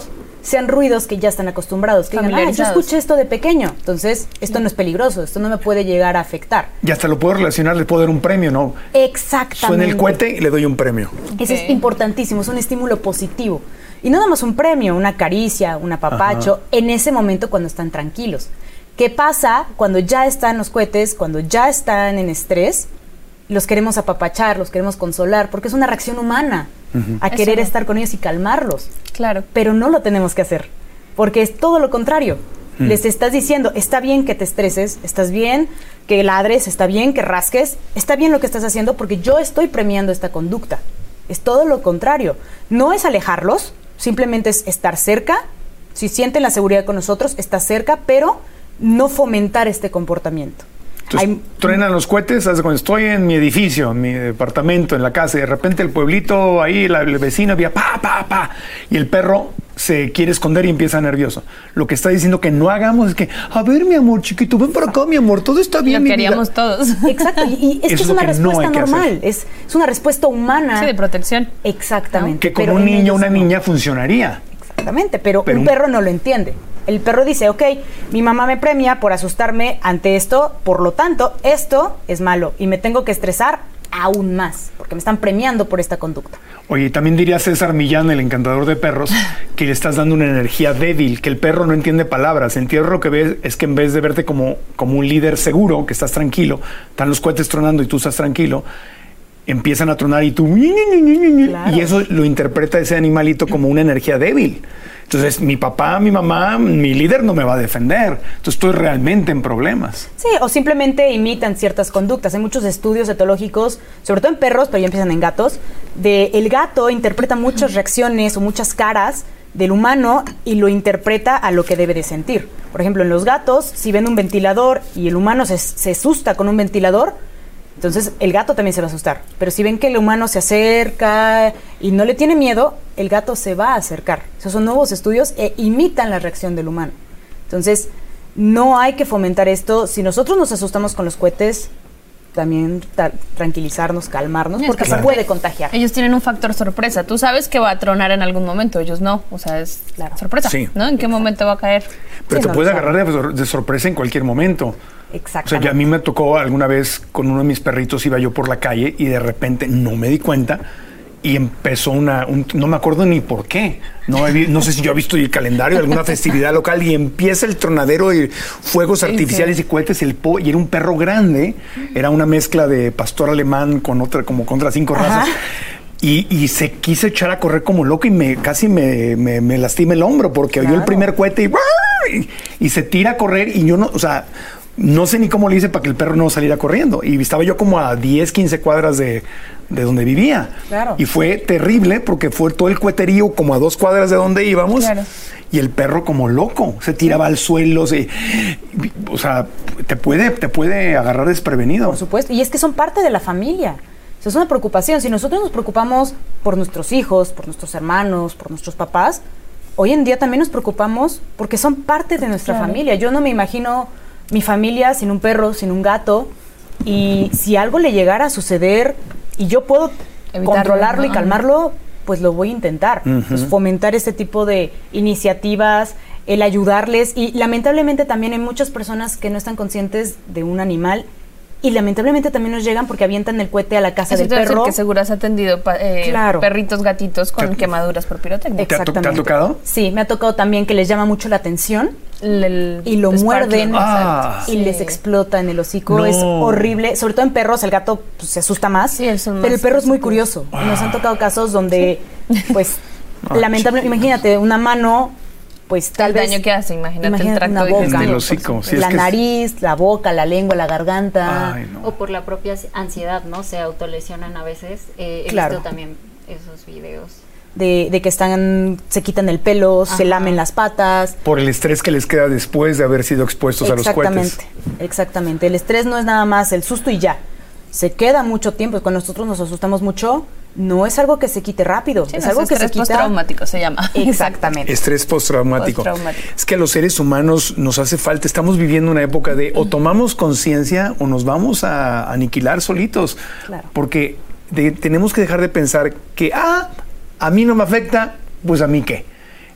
sean ruidos que ya están acostumbrados, que digan, yo escuché esto de pequeño, entonces esto no es peligroso, esto no me puede llegar a afectar. Y hasta lo puedo relacionar, le puedo dar un premio, ¿no? Exactamente. Suena el cohete y le doy un premio. Eso es importantísimo, es un estímulo positivo. Y no nada más un premio, una caricia, un apapacho, en ese momento cuando están tranquilos. ¿Qué pasa cuando ya están los cohetes, cuando ya están en estrés? Los queremos apapachar, los queremos consolar, porque es una reacción humana a querer estar con ellos y calmarlos. Claro. Pero no lo tenemos que hacer, porque es todo lo contrario. Les estás diciendo, está bien que te estreses, estás bien que ladres, está bien que rasques, está bien lo que estás haciendo porque yo estoy premiando esta conducta. Es todo lo contrario. No es alejarlos, simplemente es estar cerca. Si sienten la seguridad con nosotros, está cerca, pero no fomentar este comportamiento. Entonces, truenan los cohetes, cuando estoy en mi edificio, en mi departamento, en la casa, y de repente el pueblito ahí, el vecino, había pa, y el perro se quiere esconder y empieza nervioso. Lo que está diciendo que no hagamos es que, a ver, mi amor chiquito, ven para acá, mi amor, todo está bien. Lo queríamos todos. Exacto, y es que es una respuesta normal, es una respuesta humana. Sí, de protección. Exactamente. Que con un niño o una niña funcionaría. Exactamente, pero un perro no lo entiende. El perro dice, ok, mi mamá me premia por asustarme ante esto, por lo tanto, esto es malo y me tengo que estresar aún más, porque me están premiando por esta conducta. Oye, también diría César Millán, el encantador de perros, que le estás dando una energía débil, que el perro no entiende palabras. El perro lo que ves es que en vez de verte como un líder seguro, que estás tranquilo, están los cohetes tronando y tú estás tranquilo, empiezan a tronar y tú... Claro. Y eso lo interpreta ese animalito como una energía débil. Entonces, mi papá, mi mamá, mi líder no me va a defender. Entonces, estoy realmente en problemas. Sí, o simplemente imitan ciertas conductas. Hay muchos estudios etológicos, sobre todo en perros, pero ya empiezan en gatos, el gato interpreta muchas reacciones o muchas caras del humano y lo interpreta a lo que debe de sentir. Por ejemplo, en los gatos, si ven un ventilador y el humano se asusta con un ventilador, entonces el gato también se va a asustar. Pero si ven que el humano se acerca y no le tiene miedo, el gato se va a acercar. Esos son nuevos estudios e imitan la reacción del humano. Entonces, no hay que fomentar esto. Si nosotros nos asustamos con los cohetes, también tranquilizarnos, calmarnos, porque se puede contagiar. Ellos tienen un factor sorpresa. Tú sabes que va a tronar en algún momento, ellos no. O sea, es sorpresa, sí. ¿no? ¿En qué momento va a caer? Pero te puedes agarrar de sorpresa en cualquier momento. Exactamente. O sea, a mí me tocó alguna vez con uno de mis perritos, iba yo por la calle y de repente no me di cuenta y empezó no me acuerdo ni por qué. No sé si yo he visto el calendario de alguna festividad local y empieza el tronadero y fuegos artificiales y cohetes y era un perro grande, era una mezcla de pastor alemán con otra, como contra 5 razas. Y se quiso echar a correr como loco y casi me lastima el hombro porque oyó el primer cohete y se tira a correr y yo no, o sea, no sé ni cómo le hice para que el perro no saliera corriendo. Y estaba yo como a 10, 15 cuadras de donde vivía. Claro. Y fue terrible porque fue todo el coheterío como a 2 cuadras de donde íbamos. Claro. Y el perro como loco, se tiraba al suelo, o sea, te puede agarrar desprevenido. Por supuesto, y es que son parte de la familia. O sea, es una preocupación. Si nosotros nos preocupamos por nuestros hijos, por nuestros hermanos, por nuestros papás, hoy en día también nos preocupamos porque son parte de nuestra familia. Yo no me imagino mi familia sin un perro, sin un gato, y si algo le llegara a suceder y yo puedo controlarlo y calmarlo, pues lo voy a intentar. Pues fomentar este tipo de iniciativas, el ayudarles, y lamentablemente también hay muchas personas que no están conscientes de un animal y lamentablemente también nos llegan porque avientan el cohete a la casa del perro. Que seguro has atendido perritos, gatitos con quemaduras por pirotecnia. Exactamente. ¿Te ha tocado? Sí, me ha tocado también que les llama mucho la atención y lo muerden y les explota en el hocico. No. Es horrible, sobre todo en perros. El gato pues, se asusta más, pero el perro es muy curioso. Nos han tocado casos donde pues lamentablemente, imagínate, una mano, pues tal vez... El daño que hace, imagínate el tracto una boca, del hocico. Sí, la nariz, la boca, la lengua, la garganta. Ay, no. O por la propia ansiedad, ¿no? Se autolesionan a veces. He visto también esos videos. De que se quitan el pelo, se lamen las patas. Por el estrés que les queda después de haber sido expuestos a los cohetes. Exactamente. El estrés no es nada más el susto y ya. Se queda mucho tiempo. Cuando nosotros nos asustamos mucho, no es algo que se quite rápido. Sí, es algo que se quita. Estrés postraumático se llama. Exactamente. Estrés postraumático. Es que a los seres humanos nos hace falta. Estamos viviendo una época de o tomamos conciencia o nos vamos a aniquilar solitos. Claro. Porque tenemos que dejar de pensar que, a mí no me afecta, pues a mí qué.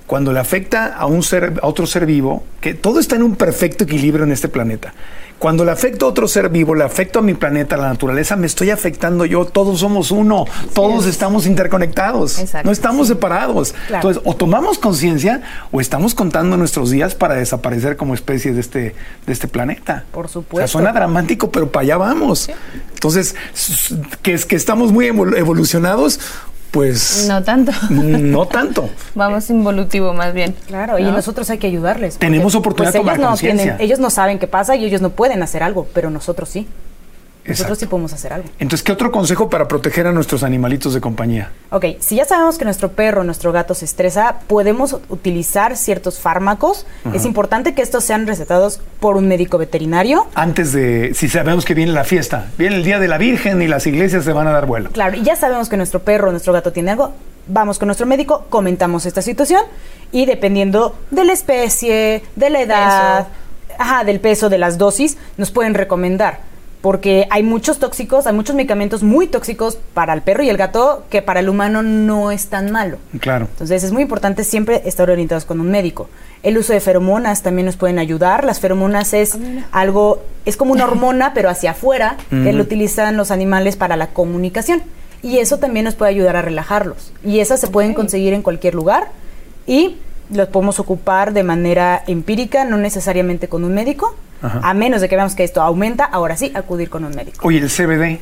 cuando le afecta a otro ser vivo, que todo está en un perfecto equilibrio en este planeta. Cuando le afecto a otro ser vivo, le afecto a mi planeta, a la naturaleza, me estoy afectando yo. Todos somos uno, todos estamos interconectados. Exacto, no estamos separados. Claro. Entonces, o tomamos conciencia o estamos contando nuestros días para desaparecer como especie de este planeta. Por supuesto. O sea, suena dramático, pero para allá vamos. Sí. Entonces, que estamos muy evolucionados. Pues no tanto. No tanto. Vamos involutivo más bien. Claro, ¿no? Y nosotros hay que ayudarles. Tenemos oportunidad de tomar conciencia. Ellos no saben qué pasa y ellos no pueden hacer algo, pero nosotros sí. Nosotros sí podemos hacer algo. Entonces, ¿qué otro consejo para proteger a nuestros animalitos de compañía? Ok, si ya sabemos que nuestro perro, nuestro gato se estresa, podemos utilizar ciertos fármacos. Es importante que estos sean recetados por un médico veterinario. Antes de, si sabemos que viene la fiesta, viene el Día de la Virgen y las iglesias se van a dar vuelo. Claro, y ya sabemos que nuestro perro, nuestro gato tiene algo, vamos con nuestro médico, comentamos esta situación y dependiendo de la especie, de la edad, del peso, de las dosis, nos pueden recomendar. Porque hay muchos tóxicos, hay muchos medicamentos muy tóxicos para el perro y el gato que para el humano no es tan malo. Claro. Entonces es muy importante siempre estar orientados con un médico. El uso de feromonas también nos pueden ayudar. Las feromonas es algo, es como una hormona pero hacia afuera que lo utilizan los animales para la comunicación. Y eso también nos puede ayudar a relajarlos. Y esas se pueden conseguir en cualquier lugar y los podemos ocupar de manera empírica, no necesariamente con un médico. A menos de que veamos que esto aumenta, ahora sí, acudir con un médico. Oye, ¿el CBD?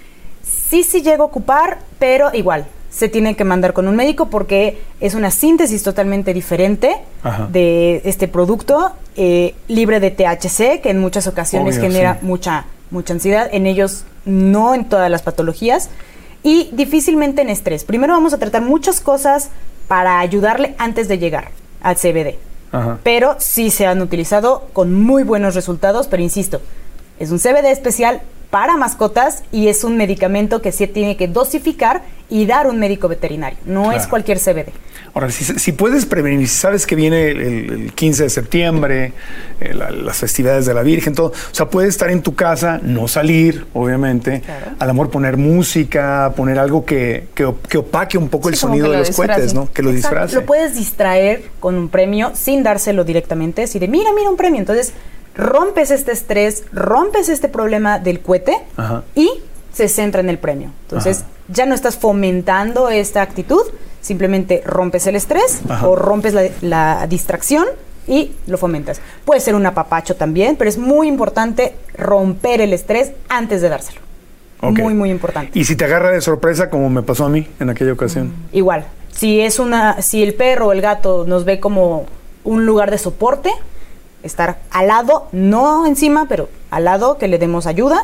Sí llega a ocupar, pero igual, se tiene que mandar con un médico porque es una síntesis totalmente diferente de este producto, libre de THC, que en muchas ocasiones genera mucha ansiedad, en ellos no en todas las patologías, y difícilmente en estrés. Primero vamos a tratar muchas cosas para ayudarle antes de llegar al CBD. Pero sí se han utilizado con muy buenos resultados, pero insisto, es un CBD especial para mascotas y es un medicamento que sí tiene que dosificar y dar un médico veterinario, no es cualquier CBD. Ahora, si puedes prevenir, si sabes que viene el 15 de septiembre, las festividades de la Virgen, todo, o sea, puedes estar en tu casa, no salir, obviamente, a lo mejor poner música, poner algo que opaque un poco el sonido de los cohetes, ¿no? Que lo disfrace. Lo puedes distraer con un premio sin dárselo directamente, así de mira un premio, entonces rompes este estrés, rompes este problema del cohete y se centra en el premio. Entonces ya no estás fomentando esta actitud, simplemente rompes el estrés o rompes la distracción y lo fomentas. Puede ser un apapacho también, pero es muy importante romper el estrés antes de dárselo. Muy, muy importante. ¿Y si te agarra de sorpresa, como me pasó a mí en aquella ocasión? Igual. Si el perro o el gato nos ve como un lugar de soporte, estar al lado, no encima, pero al lado, que le demos ayuda,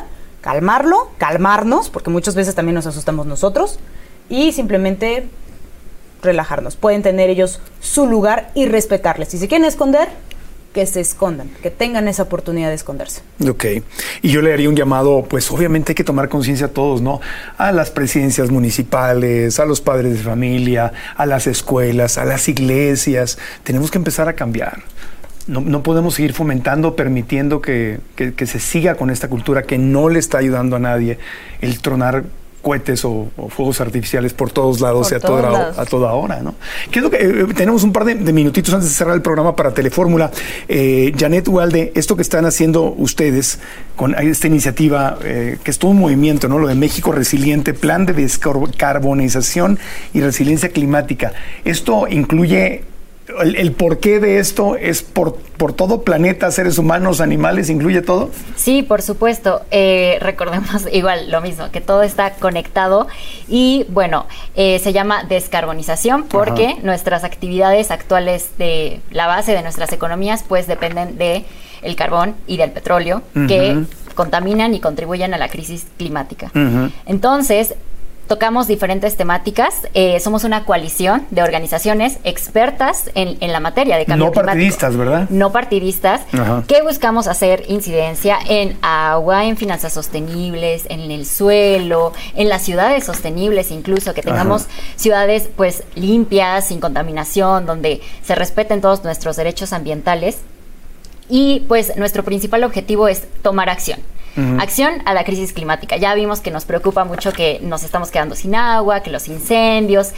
calmarnos, porque muchas veces también nos asustamos nosotros, y simplemente relajarnos. Pueden tener ellos su lugar y respetarles. Si se quieren esconder, que se escondan, que tengan esa oportunidad de esconderse. Ok. Y yo le haría un llamado, pues obviamente hay que tomar conciencia a todos, ¿no? A las presidencias municipales, a los padres de familia, a las escuelas, a las iglesias. Tenemos que empezar a cambiar. No podemos seguir fomentando, permitiendo que se siga con esta cultura que no le está ayudando a nadie, el tronar cohetes o fuegos artificiales por todos lados y a toda hora, ¿no? ¿Qué es lo que tenemos un par de minutitos antes de cerrar el programa para Telefórmula? Janet Ugalde, esto que están haciendo ustedes con esta iniciativa, que es todo un movimiento, ¿no? Lo de México Resiliente, Plan de Descarbonización y Resiliencia Climática. Esto incluye... ¿El porqué de esto es por todo planeta, seres humanos, animales, incluye todo? Sí, por supuesto. Recordemos igual lo mismo, que todo está conectado y bueno, se llama descarbonización porque nuestras actividades actuales de la base de nuestras economías pues dependen de el carbón y del petróleo que contaminan y contribuyen a la crisis climática. Entonces, tocamos diferentes temáticas. Somos una coalición de organizaciones expertas en la materia de cambio climático. No partidistas, ¿verdad? No partidistas. Que buscamos hacer incidencia en agua, en finanzas sostenibles, en el suelo, en las ciudades sostenibles, incluso que tengamos ciudades pues limpias, sin contaminación, donde se respeten todos nuestros derechos ambientales. Y pues nuestro principal objetivo es tomar acción. Acción a la crisis climática. Ya vimos que nos preocupa mucho que nos estamos quedando sin agua, que los incendios,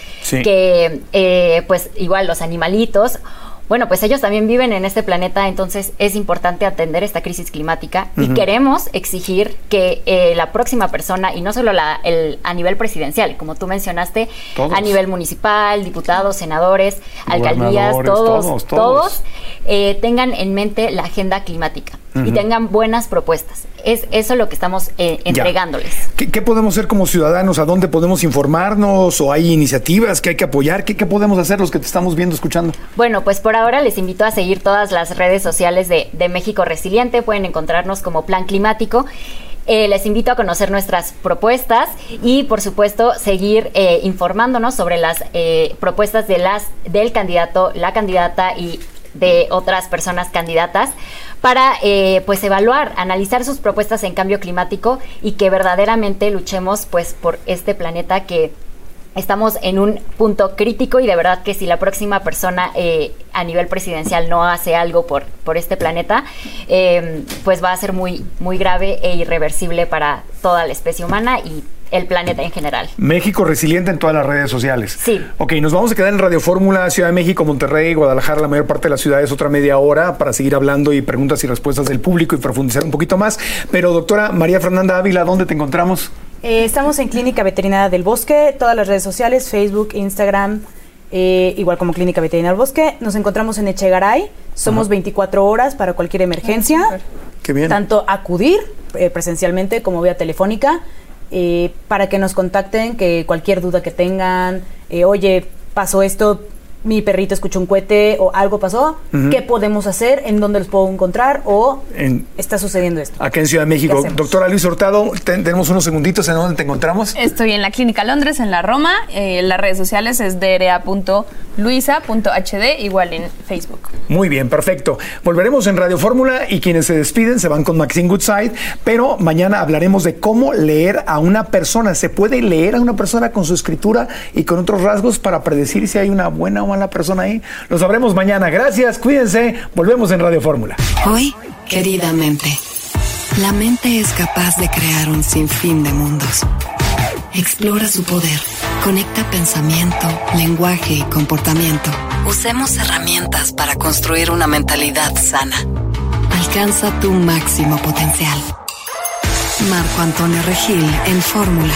que pues igual los animalitos. Bueno, pues ellos también viven en este planeta, entonces es importante atender esta crisis climática y queremos exigir que la próxima persona, y no solo a nivel presidencial, como tú mencionaste, a nivel municipal, diputados, senadores, alcaldías, todos tengan en mente la agenda climática y tengan buenas propuestas. Es eso lo que estamos entregándoles. ¿Qué podemos hacer como ciudadanos? ¿A dónde podemos informarnos? ¿O hay iniciativas que hay que apoyar? ¿Qué podemos hacer los que te estamos viendo, escuchando? Bueno, pues por ahora les invito a seguir todas las redes sociales de México Resiliente. Pueden encontrarnos como Plan Climático. Les invito a conocer nuestras propuestas y, por supuesto, seguir informándonos sobre las propuestas del candidato, la candidata y de otras personas candidatas para pues evaluar, analizar sus propuestas en cambio climático y que verdaderamente luchemos pues por este planeta que estamos en un punto crítico y de verdad que si la próxima persona a nivel presidencial no hace algo por este planeta, pues va a ser muy, muy grave e irreversible para toda la especie humana y el planeta en general. México Resiliente en todas las redes sociales. Sí. Ok, nos vamos a quedar en Radio Fórmula, Ciudad de México, Monterrey, Guadalajara, la mayor parte de las ciudades, otra media hora para seguir hablando y preguntas y respuestas del público y profundizar un poquito más. Pero doctora María Fernanda Ávila, ¿dónde te encontramos? Estamos en Clínica Veterinaria del Bosque, todas las redes sociales, Facebook, Instagram, igual como Clínica Veterinaria del Bosque. Nos encontramos en Echegaray, somos 24 horas para cualquier emergencia. Qué bien. Tanto acudir presencialmente como vía telefónica, para que nos contacten, que cualquier duda que tengan, oye, pasó esto, mi perrito escuchó un cohete o algo pasó, ¿qué podemos hacer? ¿En dónde los puedo encontrar? ¿O está sucediendo esto? Acá en Ciudad de México. Doctora Luisa Hurtado, tenemos unos segunditos. ¿En dónde te encontramos? Estoy en la Clínica Londres, en la Roma. Las redes sociales es dra.luisa.hd, igual en Facebook. Muy bien, perfecto. Volveremos en Radio Fórmula y quienes se despiden se van con Maxine Goodside, pero mañana hablaremos de cómo leer a una persona. ¿Se puede leer a una persona con su escritura y con otros rasgos para predecir si hay una buena o mala persona ahí? Lo sabremos mañana. Gracias, cuídense. Volvemos en Radio Fórmula. Hoy, querida mente, la mente es capaz de crear un sinfín de mundos. Explora su poder. Conecta pensamiento, lenguaje y comportamiento. Usemos herramientas para construir una mentalidad sana. Alcanza tu máximo potencial. Marco Antonio Regil en Fórmula.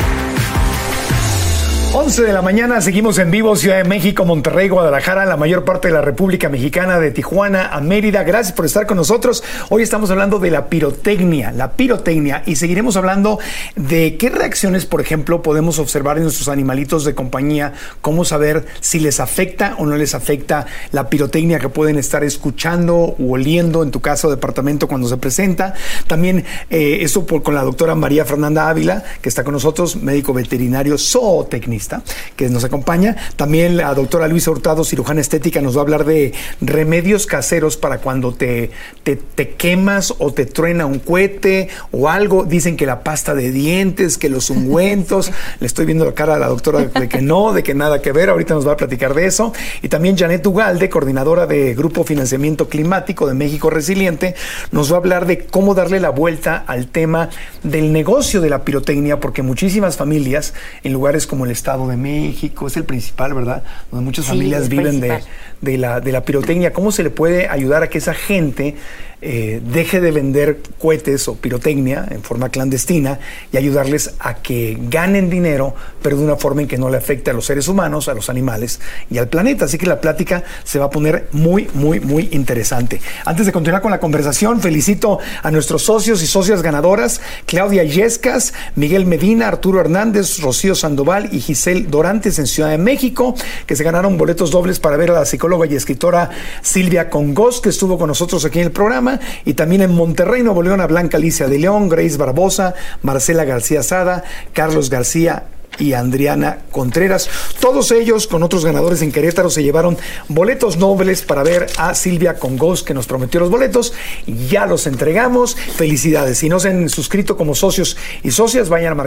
11 de la mañana, seguimos en vivo, Ciudad de México, Monterrey, Guadalajara, la mayor parte de la República Mexicana, de Tijuana a Mérida. Gracias por estar con nosotros. Hoy estamos hablando de la pirotecnia, y seguiremos hablando de qué reacciones, por ejemplo, podemos observar en nuestros animalitos de compañía, cómo saber si les afecta o no les afecta la pirotecnia que pueden estar escuchando o oliendo en tu casa o departamento cuando se presenta. También esto con la doctora María Fernanda Ávila, que está con nosotros, médico veterinario zootecnista, que nos acompaña. También la doctora Luisa Hurtado, cirujana estética, nos va a hablar de remedios caseros para cuando te quemas o te truena un cohete o algo. Dicen que la pasta de dientes, que los ungüentos. Le estoy viendo la cara a la doctora de que no, de que nada que ver. Ahorita nos va a platicar de eso. Y también Janet Ugalde, coordinadora de Grupo Financiamiento Climático de México Resiliente, nos va a hablar de cómo darle la vuelta al tema del negocio de la pirotecnia, porque muchísimas familias en lugares como el Estado de México, es el principal, ¿verdad? Donde muchas familias viven de la pirotecnia. ¿Cómo se le puede ayudar a que esa gente deje de vender cohetes o pirotecnia en forma clandestina y ayudarles a que ganen dinero, pero de una forma en que no le afecte a los seres humanos, a los animales y al planeta? Así que la plática se va a poner muy, muy, muy interesante. Antes de continuar con la conversación, felicito a nuestros socios y socias ganadoras, Claudia Yescas, Miguel Medina, Arturo Hernández, Rocío Sandoval y Giselle Dorantes en Ciudad de México, que se ganaron boletos dobles para ver a la psicóloga y escritora Silvia Congos, que estuvo con nosotros aquí en el programa. Y también en Monterrey, Nuevo León, a Blanca Alicia de León, Grace Barbosa, Marcela García Sada, Carlos García y Adriana Contreras. Todos ellos, con otros ganadores en Querétaro, se llevaron boletos nobles para ver a Silvia Congos, que nos prometió los boletos, y ya los entregamos. Felicidades. Si no se han suscrito como socios y socias, vayan a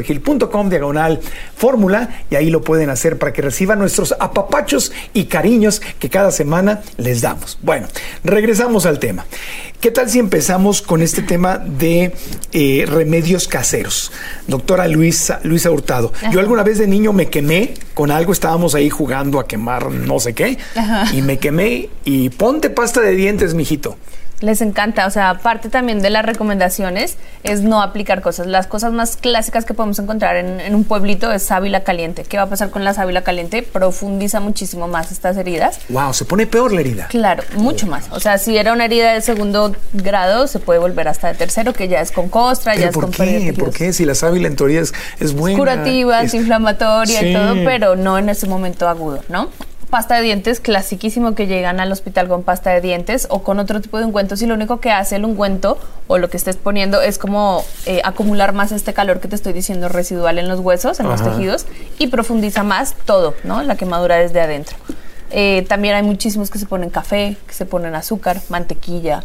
marcoantonioregil.com/fórmula y ahí lo pueden hacer para que reciban nuestros apapachos y cariños que cada semana les damos. Bueno, regresamos al tema. ¿Qué tal si empezamos con este tema de remedios caseros? Doctora Luisa Hurtado. Ajá. Yo alguna vez de niño me quemé con algo, estábamos ahí jugando a quemar no sé qué, y me quemé y ponte pasta de dientes, mijito. Les encanta, o sea, parte también de las recomendaciones es no aplicar cosas. Las cosas más clásicas que podemos encontrar en un pueblito es sábila caliente. ¿Qué va a pasar con la sábila caliente? Profundiza muchísimo más estas heridas. Wow, se pone peor la herida. Claro, mucho más. O sea, si era una herida de segundo grado, se puede volver hasta de tercero, que ya es con costra, ya es con pérdida. ¿Por qué? Si la sábila en teoría es buena. Curativa, es inflamatoria y todo, pero no en ese momento agudo, ¿no? Pasta de dientes, clasiquísimo que llegan al hospital con pasta de dientes o con otro tipo de ungüentos y lo único que hace el ungüento o lo que estés poniendo es como acumular más este calor que te estoy diciendo residual en los huesos, en los tejidos y profundiza más todo, ¿no? La quemadura desde adentro. También hay muchísimos que se ponen café, que se ponen azúcar, mantequilla,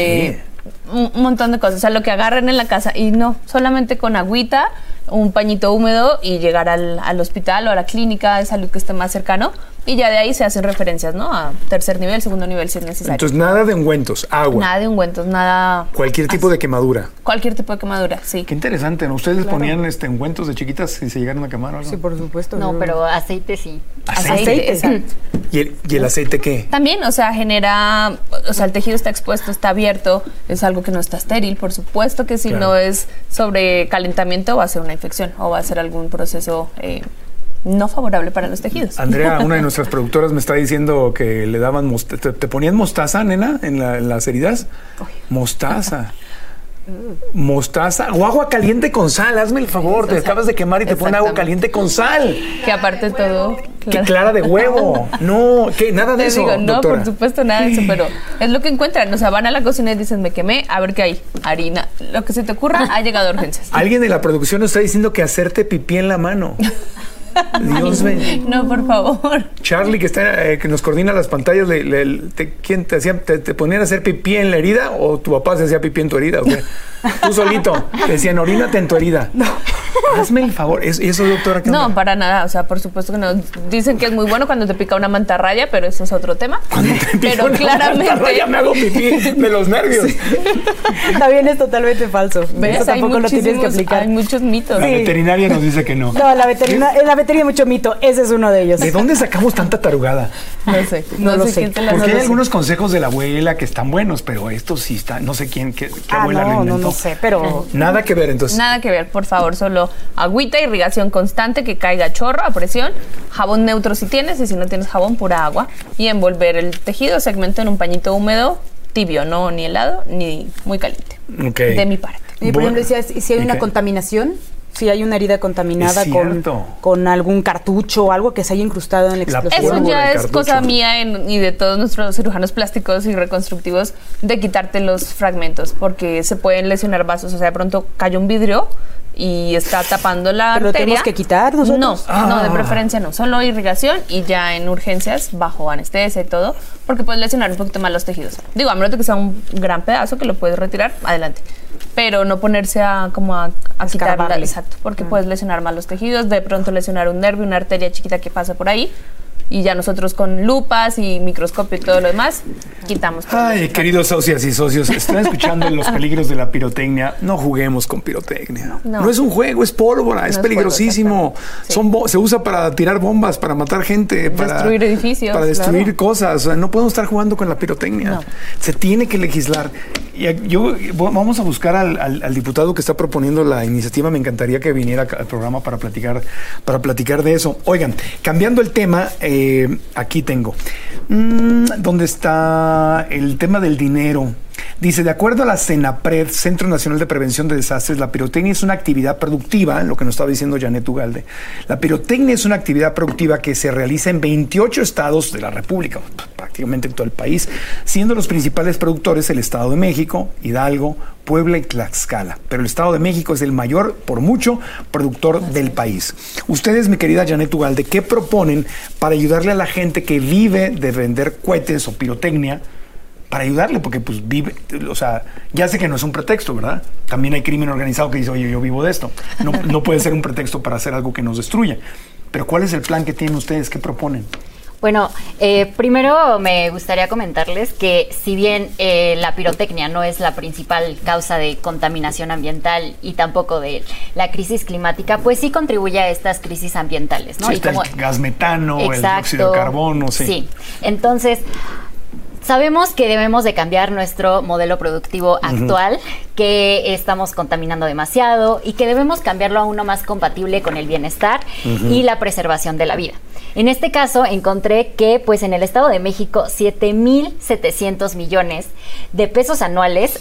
un montón de cosas, o sea, lo que agarren en la casa y no, solamente con agüita, un pañito húmedo y llegar al hospital o a la clínica de salud que esté más cercano y ya de ahí se hacen referencias, ¿no? A tercer nivel, segundo nivel si es necesario. Entonces nada de ungüentos, agua. Nada de ungüentos, nada. Cualquier tipo de quemadura. Cualquier tipo de quemadura, sí. Qué interesante, ¿no? ¿Ustedes ponían ungüentos de chiquitas si se llegaron a quemar o algo? Sí, por supuesto. No, pero aceite sí. Aceite, exacto. ¿Y el aceite qué? También, o sea, genera, o sea, el tejido está expuesto, está abierto, es algo que no está estéril, por supuesto que si no es sobrecalentamiento va a ser una infección o va a ser algún proceso no favorable para los tejidos. Andrea, una de nuestras productoras me está diciendo que le daban ¿te ponían mostaza, nena, en las heridas? Mostaza. Mostaza o agua caliente con sal, hazme el favor, te acabas de quemar y te ponen agua caliente con sal. Que aparte de todo... Que clara de huevo. No, que nada de eso, digo, no, doctora. por supuesto, nada de eso, pero es lo que encuentran. O sea, van a la cocina y dicen, me quemé, a ver qué hay. Harina, lo que se te ocurra, ha llegado a urgencias. Alguien de la producción nos está diciendo que hacerte pipí en la mano. Dios mío. No, por favor. Charlie, que está que nos coordina las pantallas, ¿quién te ponían a hacer pipí en la herida o tu papá se hacía pipí en tu herida? ¿O qué? Tú solito. Te decían, orínate en tu herida. No. Hazme el favor. ¿Eso, doctora? ¿Qué onda? No, para nada. O sea, por supuesto que no. Dicen que es muy bueno cuando te pica una mantarraya, pero eso es otro tema. Cuando te pica pero una claramente mantarraya me hago pipí de los nervios. Sí. También es totalmente falso. ¿Ves? Eso tampoco lo tienes que aplicar. Hay muchos mitos. La veterinaria nos dice que no. No, la veterinaria hay mucho mito. Ese es uno de ellos. ¿De dónde sacamos tanta tarugada? No sé. No lo sé. Porque hay algunos consejos de la abuela que están buenos, pero estos sí están, no sé qué abuela lo inventó. No sé, pero... Nada que ver, entonces. Nada que ver, por favor, solo agüita, irrigación constante, que caiga a chorro, a presión, jabón neutro si tienes, y si no tienes jabón, pura agua, y envolver el tejido, segmento en un pañito húmedo, tibio, no ni helado, ni muy caliente. Okay. De mi parte. Y por ejemplo, si hay una contaminación, si hay una herida contaminada con algún cartucho o algo que se haya incrustado en la explosión. Eso ya es cosa mía y de todos nuestros cirujanos plásticos y reconstructivos de quitarte los fragmentos porque se pueden lesionar vasos. O sea, de pronto cayó un vidrio y está tapando la arteria. ¿Lo tenemos que quitar nosotros? No, de preferencia no. Solo irrigación y ya en urgencias bajo anestesia y todo porque puedes lesionar un poquito más los tejidos. Digo, a menos de que sea un gran pedazo que lo puedes retirar, adelante. Pero no ponerse a quitarla, exacto, porque puedes lesionar más los tejidos, de pronto lesionar un nervio, una arteria chiquita que pasa por ahí, y ya nosotros con lupas y microscopio y todo lo demás, quitamos. Ay, queridos socias y socios, están escuchando los peligros de la pirotecnia. No juguemos con pirotecnia. No es un juego, es pólvora, es peligrosísimo. Sí. Se usa para tirar bombas, para matar gente, para destruir edificios. Para destruir cosas. O sea, no podemos estar jugando con la pirotecnia. No. Se tiene que legislar. Y vamos a buscar al diputado que está proponiendo la iniciativa. Me encantaría que viniera al programa para platicar de eso. Oigan, cambiando el tema, aquí tengo. ¿Dónde está el tema del dinero? Dice, de acuerdo a la CENAPRED, Centro Nacional de Prevención de Desastres, la pirotecnia es una actividad productiva, lo que nos estaba diciendo Janet Ugalde. La pirotecnia es una actividad productiva que se realiza en 28 estados de la República, prácticamente en todo el país, siendo los principales productores el Estado de México, Hidalgo, Puebla y Tlaxcala. Pero el Estado de México es el mayor, por mucho, productor del país. Ustedes, mi querida Janet Ugalde, ¿qué proponen para ayudarle a la gente que vive de vender cohetes o pirotecnia? Para ayudarle, porque pues vive, o sea, ya sé que no es un pretexto, ¿verdad? También hay crimen organizado que dice, oye, yo vivo de esto. No puede ser un pretexto para hacer algo que nos destruya. Pero ¿cuál es el plan que tienen ustedes? ¿Qué proponen? Bueno, primero me gustaría comentarles que si bien la pirotecnia no es la principal causa de contaminación ambiental y tampoco de la crisis climática, pues sí contribuye a estas crisis ambientales, ¿no? Sí, y está como, el gas metano, exacto, el dióxido de carbono, sí. Sí, entonces sabemos que debemos de cambiar nuestro modelo productivo actual, que estamos contaminando demasiado y que debemos cambiarlo a uno más compatible con el bienestar y la preservación de la vida. En este caso encontré que pues en el Estado de México 7,700 millones de pesos anuales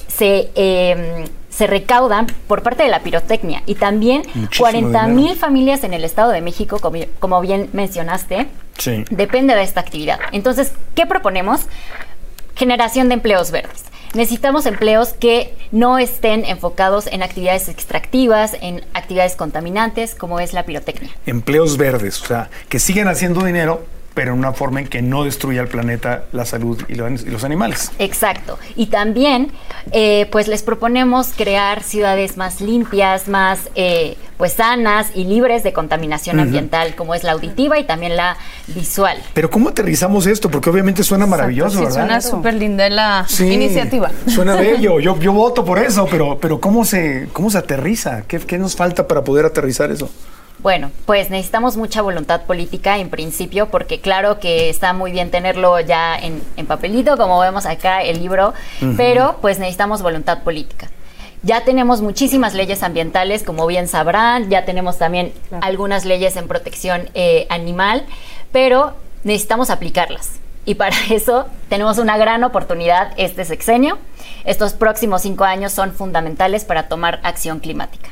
se recaudan por parte de la pirotecnia y también 40,000 familias en el Estado de México, como bien mencionaste, sí, depende de esta actividad. Entonces, ¿qué proponemos? Generación de empleos verdes. Necesitamos empleos que no estén enfocados en actividades extractivas, en actividades contaminantes, como es la pirotecnia. Empleos verdes, o sea, que sigan haciendo dinero, pero en una forma en que no destruya el planeta, la salud y los animales. Exacto. Y también, pues les proponemos crear ciudades más limpias, más pues sanas y libres de contaminación ambiental, como es la auditiva y también la visual. Pero ¿cómo aterrizamos esto? Porque obviamente suena maravilloso, sí, ¿verdad? Suena súper linda la iniciativa. Suena bello. Yo voto por eso, pero ¿cómo se aterriza? ¿Qué nos falta para poder aterrizar eso? Bueno, pues necesitamos mucha voluntad política en principio, porque claro que está muy bien tenerlo ya en papelito, como vemos acá el libro, pero pues necesitamos voluntad política. Ya tenemos muchísimas leyes ambientales, como bien sabrán, ya tenemos también algunas leyes en protección animal, pero necesitamos aplicarlas. Y para eso tenemos una gran oportunidad este sexenio. Estos próximos 5 años son fundamentales para tomar acción climática.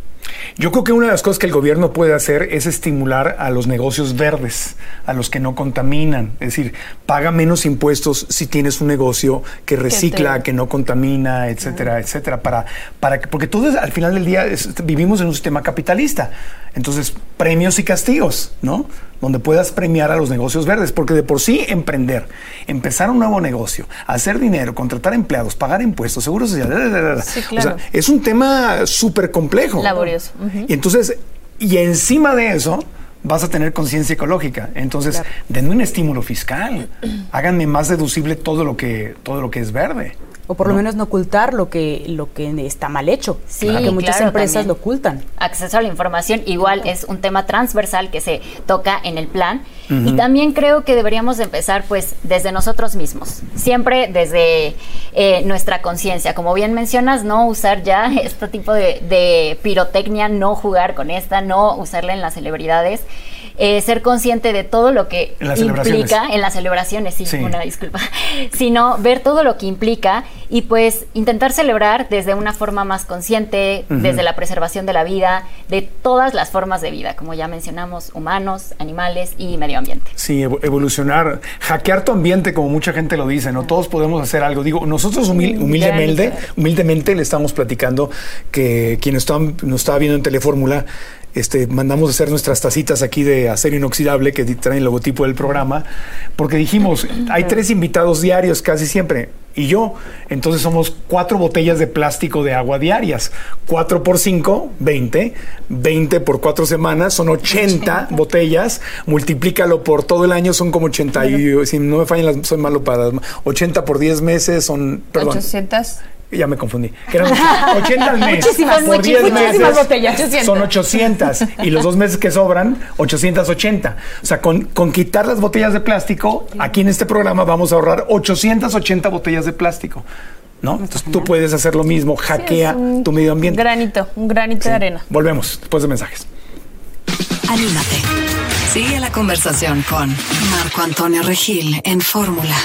Yo creo que una de las cosas que el gobierno puede hacer es estimular a los negocios verdes, a los que no contaminan. Es decir, paga menos impuestos si tienes un negocio que recicla, que no contamina, etcétera, etcétera. Porque todos al final del día vivimos en un sistema capitalista. Entonces, premios y castigos, ¿no? Donde puedas premiar a los negocios verdes. Porque de por sí empezar un nuevo negocio, hacer dinero, contratar empleados, pagar impuestos, seguros sociales, sí, claro. O sea, es un tema súper complejo. Laborioso. Y entonces, y encima de eso, vas a tener conciencia ecológica. Entonces, denme un estímulo fiscal. Háganme más deducible todo lo que es verde. O por lo menos no ocultar lo que está mal hecho. Sí, porque muchas empresas también lo ocultan. Acceso a la información igual es un tema transversal que se toca en el plan. Y también creo que deberíamos empezar pues desde nosotros mismos. Siempre desde nuestra conciencia. Como bien mencionas, no usar ya este tipo de pirotecnia, no jugar con esta, no usarla en las celebridades. Ser consciente de todo lo que implica en las celebraciones, sí, una disculpa, sino ver todo lo que implica y pues intentar celebrar desde una forma más consciente, desde la preservación de la vida, de todas las formas de vida, como ya mencionamos, humanos, animales y medio ambiente. Sí, evolucionar, hackear tu ambiente, como mucha gente lo dice, ¿no? Todos podemos hacer algo. Digo, nosotros humildemente le estamos platicando que quien nos estaba viendo en Telefórmula, mandamos a hacer nuestras tacitas aquí de acero inoxidable que traen el logotipo del programa, porque dijimos, hay 3 invitados diarios casi siempre, y yo, entonces somos 4 botellas de plástico de agua diarias, 4 por 5, 20 por 4 semanas, son 80 botellas, multiplícalo por todo el año, son como 80, y si no me fallan, soy malo para 80 por 10 meses, son, perdón. 800. Ya me confundí. Que eran 80 al mes. Muchísimas botellas. Son 800. Y los 2 meses que sobran, 880. O sea, con quitar las botellas de plástico, aquí en este programa vamos a ahorrar 880 botellas de plástico. ¿No? Entonces tú puedes hacer lo mismo. Hackea tu medio ambiente. Un granito de arena. Volvemos después de mensajes. Anímate. Sigue la conversación con Marco Antonio Regil en Fórmula.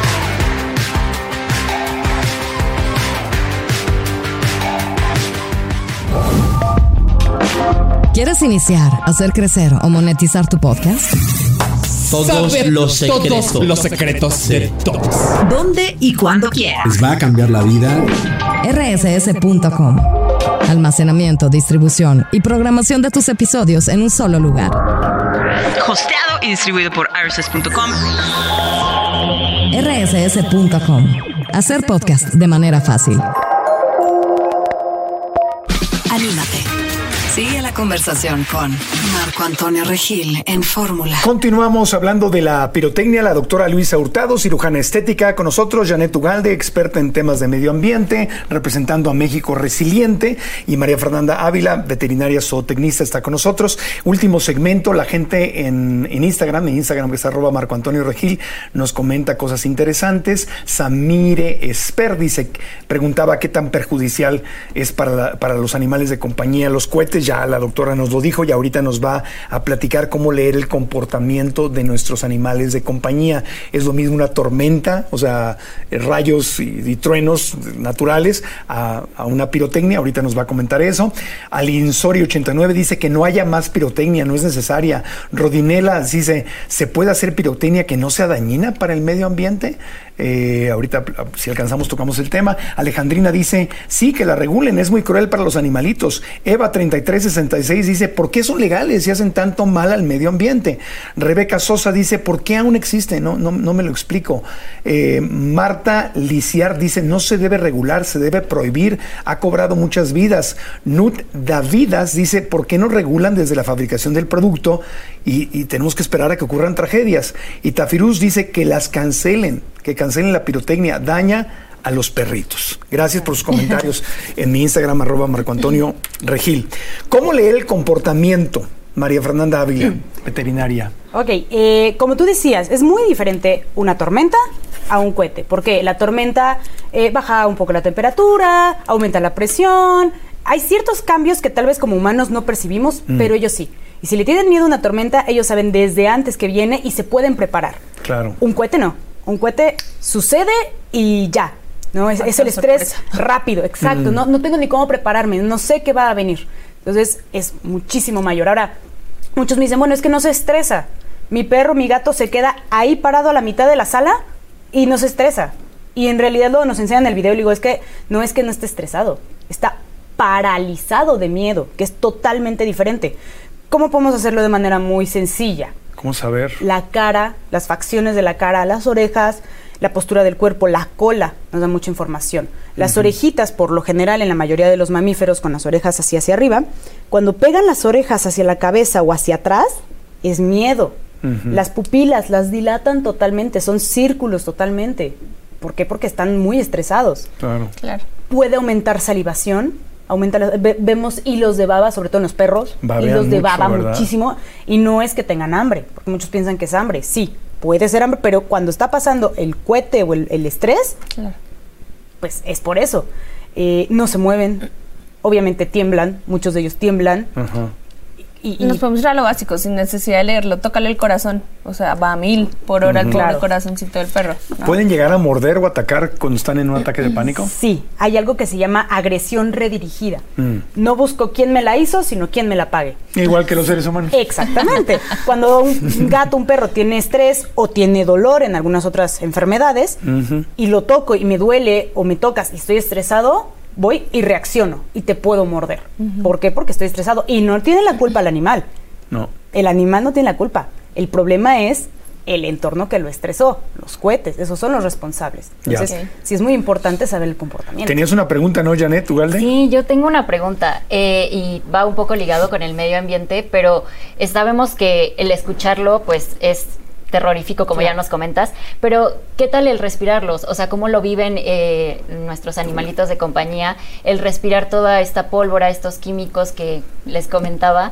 ¿Quieres iniciar, hacer crecer o monetizar tu podcast? Todos los secretos de todos. ¿Dónde y cuándo quieras? Les va a cambiar la vida. rss.com. Almacenamiento, distribución y programación de tus episodios en un solo lugar. Hosteado y distribuido por rss.com. rss.com. Hacer podcast de manera fácil. Anímate. Sigue la conversación con Marco Antonio Regil en Fórmula. Continuamos hablando de la pirotecnia. La doctora Luisa Hurtado, cirujana estética, con nosotros. Janet Ugalde, experta en temas de medio ambiente, representando a México Resiliente. Y María Fernanda Ávila, veterinaria zootecnista, está con nosotros. Último segmento, la gente en Instagram que es @Marco Antonio Regil, nos comenta cosas interesantes. Samire Esper preguntaba qué tan perjudicial es para los animales de compañía los cohetes. Ya la doctora nos lo dijo y ahorita nos va a platicar cómo leer el comportamiento de nuestros animales de compañía. Es lo mismo una tormenta, o sea, rayos y truenos naturales a una pirotecnia. Ahorita nos va a comentar eso. Alinsori 89 dice que no haya más pirotecnia, no es necesaria. Rodinela dice, ¿se puede hacer pirotecnia que no sea dañina para el medio ambiente? Ahorita, si alcanzamos, tocamos el tema. Alejandrina dice, sí, que la regulen, es muy cruel para los animalitos. Eva 3366 dice, ¿por qué son legales y hacen tanto mal al medio ambiente? Rebeca Sosa dice, ¿por qué aún existe? No me lo explico. Marta Liciar dice, no se debe regular, se debe prohibir, ha cobrado muchas vidas. Nut Davidas dice, ¿por qué no regulan desde la fabricación del producto y tenemos que esperar a que ocurran tragedias? Y Tafiruz dice que las cancelen la pirotecnia, daña a los perritos. Gracias por sus comentarios en mi Instagram, @Marco Antonio Regil. ¿Cómo leer el comportamiento? María Fernanda Ávila, veterinaria. Ok, como tú decías, es muy diferente una tormenta a un cohete, porque la tormenta baja un poco la temperatura, aumenta la presión, hay ciertos cambios que tal vez como humanos no percibimos, pero ellos sí. Y si le tienen miedo a una tormenta, ellos saben desde antes que viene y se pueden preparar. Claro. Un cohete no. Un cohete sucede y ya, ¿no? Es el estrés rápido, exacto. No tengo ni cómo prepararme, no sé qué va a venir. Entonces, es muchísimo mayor. Ahora, muchos me dicen, bueno, es que no se estresa. Mi perro, mi gato se queda ahí parado a la mitad de la sala y no se estresa. Y en realidad luego nos enseñan en el video y digo, es que no esté estresado, está paralizado de miedo, que es totalmente diferente. ¿Cómo podemos hacerlo de manera muy sencilla? ¿Cómo saber? La cara, las facciones de la cara, las orejas, la postura del cuerpo, la cola, nos da mucha información. Las orejitas, por lo general, en la mayoría de los mamíferos, con las orejas hacia arriba, cuando pegan las orejas hacia la cabeza o hacia atrás, es miedo. Las pupilas las dilatan totalmente, son círculos totalmente. ¿Por qué? Porque están muy estresados. Claro. Puede aumentar salivación. Vemos hilos de baba, sobre todo en los perros, babean hilos de mucho, baba, ¿verdad? Muchísimo, y no es que tengan hambre, porque muchos piensan que es hambre, sí, puede ser hambre, pero cuando está pasando el cohete o el estrés, pues es por eso. No se mueven, obviamente tiemblan, muchos de ellos tiemblan. Y nos podemos ir a lo básico, sin necesidad de leerlo, tócale el corazón, o sea, va a 1000 por hora el pobre corazoncito del perro, ¿no? ¿Pueden llegar a morder o atacar cuando están en un ataque de pánico? Sí, hay algo que se llama agresión redirigida. No busco quién me la hizo, sino quién me la pague. Igual que los seres humanos. Exactamente. Cuando un gato, un perro tiene estrés o tiene dolor en algunas otras enfermedades y lo toco y me duele o me tocas y estoy estresado, voy y reacciono y te puedo morder. ¿Por qué? Porque estoy estresado. Y no tiene la culpa el animal. No. El animal no tiene la culpa. El problema es el entorno que lo estresó, los cohetes, esos son los responsables. Entonces, sí es muy importante saber el comportamiento. Tenías una pregunta, ¿no, Janet Ugalde? Sí, yo tengo una pregunta y va un poco ligado con el medio ambiente, pero sabemos que el escucharlo, pues, es terrorífico, como ya nos comentas, pero ¿qué tal el respirarlos? O sea, ¿cómo lo viven nuestros animalitos de compañía? El respirar toda esta pólvora, estos químicos que les comentaba,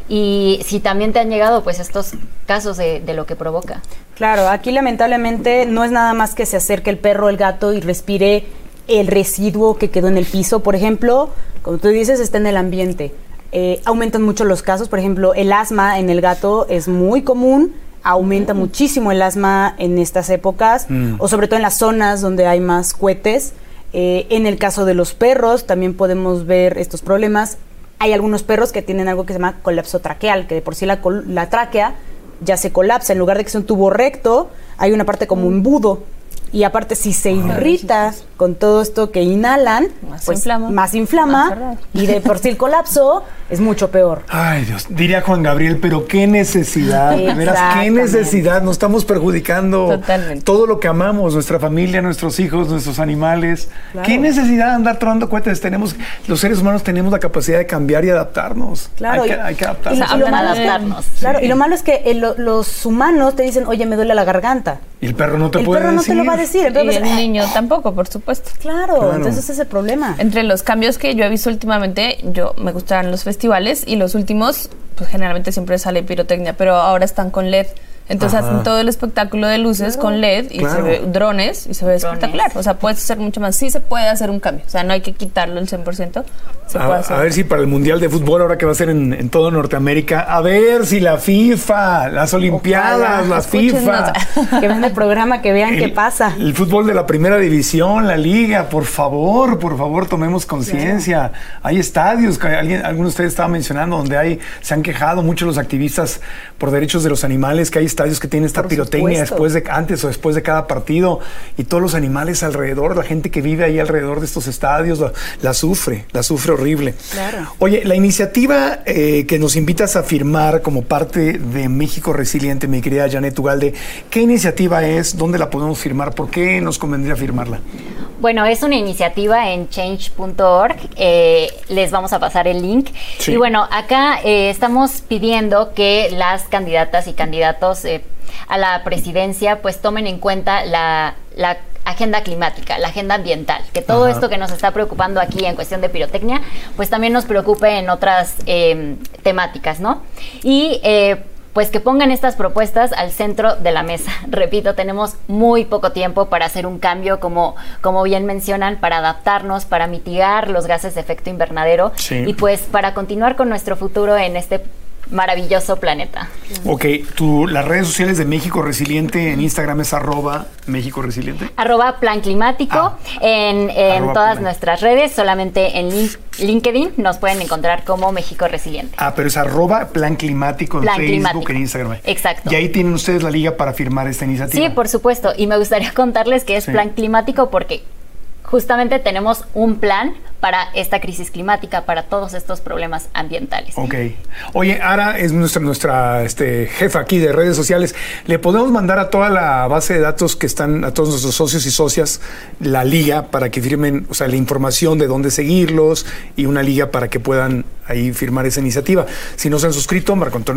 y si también te han llegado pues estos casos de lo que provoca. Claro, aquí lamentablemente no es nada más que se acerque el perro o el gato y respire el residuo que quedó en el piso, por ejemplo, como tú dices, está en el ambiente. Aumentan mucho los casos, por ejemplo, el asma en el gato es muy común, aumenta muchísimo el asma en estas épocas, o sobre todo en las zonas donde hay más cohetes. En el caso de los perros también podemos ver estos problemas. Hay algunos perros que tienen algo que se llama colapso traqueal, que de por sí la tráquea ya se colapsa. En lugar de que sea un tubo recto, hay una parte como un embudo Y aparte, si se irrita con todo esto que inhalan, más inflama y de por sí el colapso es mucho peor. Ay, Dios, diría Juan Gabriel, pero qué necesidad, de veras, qué necesidad. Nos estamos perjudicando todo lo que amamos, nuestra familia, nuestros hijos, nuestros animales. Claro. Qué necesidad de andar tronando cohetes. Los seres humanos tenemos la capacidad de cambiar y adaptarnos. Claro, hay que adaptarnos. Y lo malo es que los humanos te dicen, oye, me duele la garganta. Y el perro no te puede decir. El perro no te lo va a decir. Entonces, y el niño tampoco, por supuesto. Claro, entonces ese es el problema. Entre los cambios que yo he visto últimamente, me gustaban los festivales y los últimos, pues generalmente siempre sale pirotecnia, pero ahora están con LED. Entonces hacen todo el espectáculo de luces con LED y se ve drones y se ve espectacular. O sea, puedes hacer mucho más. Sí se puede hacer un cambio. O sea, no hay que quitarlo el 100%. A ver si para el Mundial de Fútbol, ahora que va a ser en todo Norteamérica, a ver si la FIFA, las Olimpiadas, las FIFA. Que vean el programa, que vean qué pasa. El fútbol de la primera división, la liga, por favor, tomemos conciencia. Hay estadios, que alguno de ustedes estaba mencionando, donde se han quejado mucho los activistas por derechos de los animales, que hay estadios que tienen esta pirotecnia antes o después de cada partido, y todos los animales alrededor, la gente que vive ahí alrededor de estos estadios la sufre horrible. Claro. Oye, la iniciativa que nos invitas a firmar como parte de México Resiliente, mi querida Janet Ugalde, ¿qué iniciativa es? ¿Dónde la podemos firmar? ¿Por qué nos convendría firmarla? Bueno, es una iniciativa en change.org, les vamos a pasar el link. Sí. Y bueno, acá estamos pidiendo que las candidatas y candidatos a la presidencia pues tomen en cuenta la agenda climática, la agenda ambiental, que todo esto que nos está preocupando aquí en cuestión de pirotecnia, pues también nos preocupe en otras temáticas, ¿no? Y pues que pongan estas propuestas al centro de la mesa. Repito, tenemos muy poco tiempo para hacer un cambio, como bien mencionan, para adaptarnos, para mitigar los gases de efecto invernadero y pues para continuar con nuestro futuro en este maravilloso planeta. Ok, las redes sociales de México Resiliente en Instagram es @México Resiliente. @Plan Climático en todas nuestras redes, solamente en LinkedIn nos pueden encontrar como México Resiliente. Pero es @Plan Climático en Facebook, en Instagram. Exacto. Y ahí tienen ustedes la liga para firmar esta iniciativa. Sí, por supuesto. Y me gustaría contarles que es Plan Climático porque justamente tenemos un plan para esta crisis climática, para todos estos problemas ambientales. Ok. Oye, Ara es nuestra jefa aquí de redes sociales. ¿Le podemos mandar a toda la base de datos que están, a todos nuestros socios y socias, la liga para que firmen, o sea, la información de dónde seguirlos y una liga para que puedan ahí firmar esa iniciativa? Si no se han suscrito,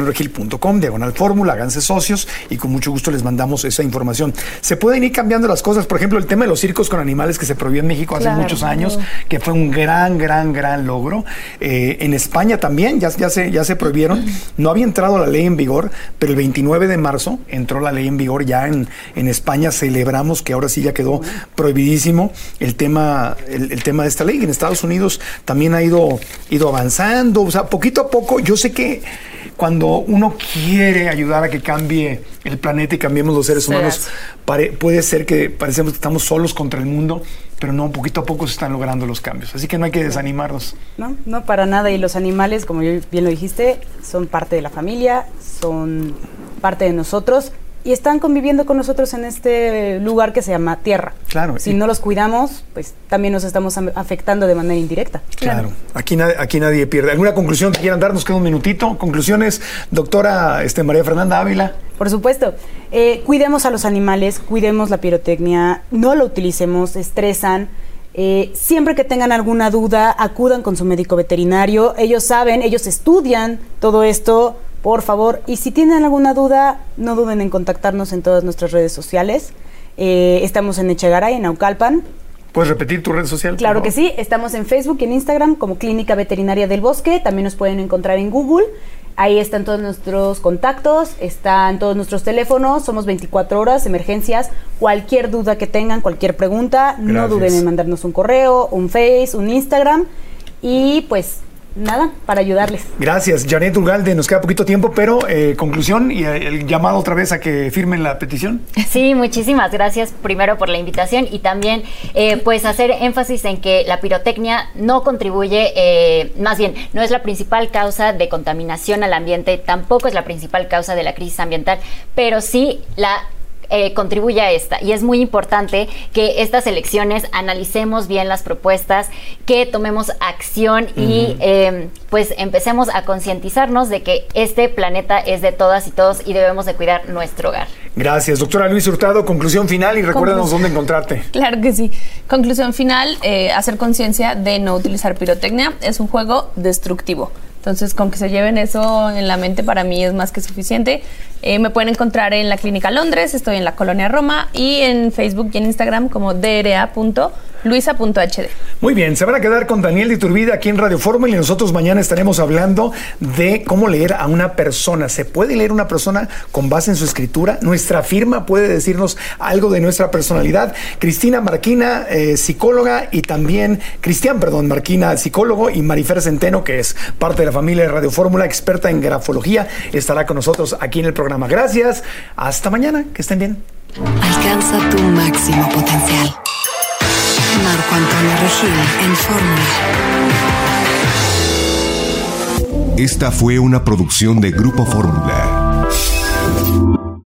marcoantonioregil.com/fórmula, háganse socios y con mucho gusto les mandamos esa información. Se pueden ir cambiando las cosas. Por ejemplo, el tema de los circos con animales que se prohibió en México hace muchos años, que fue un gran logro. En España también ya se prohibieron. No había entrado la ley en vigor, pero el 29 de marzo entró la ley en vigor. Ya en España celebramos que ahora sí ya quedó prohibidísimo el tema de esta ley. En Estados Unidos también ha ido avanzando. O sea, poquito a poco. Yo sé que cuando uno quiere ayudar a que cambie el planeta y cambiemos los seres humanos, puede ser que parecemos que estamos solos contra el mundo, pero no, poquito a poco se están logrando los cambios. Así que no hay que desanimarnos. No, para nada. Y los animales, como bien lo dijiste, son parte de la familia, son parte de nosotros y están conviviendo con nosotros en este lugar que se llama Tierra. Claro. Si no los cuidamos, pues también nos estamos afectando de manera indirecta. Claro. Aquí nadie pierde. ¿Alguna conclusión que quieran dar? Nos queda un minutito. Conclusiones, doctora María Fernanda Ávila. Por supuesto. Cuidemos a los animales, cuidemos la pirotecnia, no lo utilicemos, estresan. Siempre que tengan alguna duda, acudan con su médico veterinario. Ellos saben, ellos estudian todo esto. Por favor, y si tienen alguna duda, no duden en contactarnos en todas nuestras redes sociales. Estamos en Echegaray, en Naucalpan. ¿Puedes repetir tu red social? Claro que sí, estamos en Facebook y en Instagram como Clínica Veterinaria del Bosque. También nos pueden encontrar en Google. Ahí están todos nuestros contactos, están todos nuestros teléfonos, somos 24 horas, emergencias, cualquier duda que tengan, cualquier pregunta, no duden en mandarnos un correo, un Face, un Instagram y pues nada, para ayudarles. Gracias, Janet Ugalde. Nos queda poquito tiempo, pero conclusión y el llamado otra vez a que firmen la petición. Sí, muchísimas gracias primero por la invitación y también pues hacer énfasis en que la pirotecnia no contribuye, más bien, no es la principal causa de contaminación al ambiente, tampoco es la principal causa de la crisis ambiental, pero sí la contribuye a esta. Y es muy importante que estas elecciones analicemos bien las propuestas, que tomemos acción y pues empecemos a concientizarnos de que este planeta es de todas y todos y debemos de cuidar nuestro hogar. Gracias. Doctora Luis Hurtado, conclusión final y recuérdanos dónde encontrarte. Claro que sí. Conclusión final, hacer conciencia de no utilizar pirotecnia. Es un juego destructivo. Entonces, con que se lleven eso en la mente, para mí es más que suficiente. Me pueden encontrar en la Clínica Londres, estoy en la Colonia Roma, y en Facebook y en Instagram como dra.luisa.hd. Muy bien, se van a quedar con Daniel de Iturbide aquí en Radio Fórmula y nosotros mañana estaremos hablando de cómo leer a una persona. ¿Se puede leer una persona con base en su escritura? ¿Nuestra firma puede decirnos algo de nuestra personalidad? Cristina Marquina, psicóloga, y también Marquina, psicólogo, y Marifer Centeno, que es parte de la familia de Radio Fórmula, experta en grafología, estará con nosotros aquí en el programa. Gracias, hasta mañana, que estén bien. Alcanza tu máximo potencial. Marco Antonio Regil en Fórmula. Esta fue una producción de Grupo Fórmula.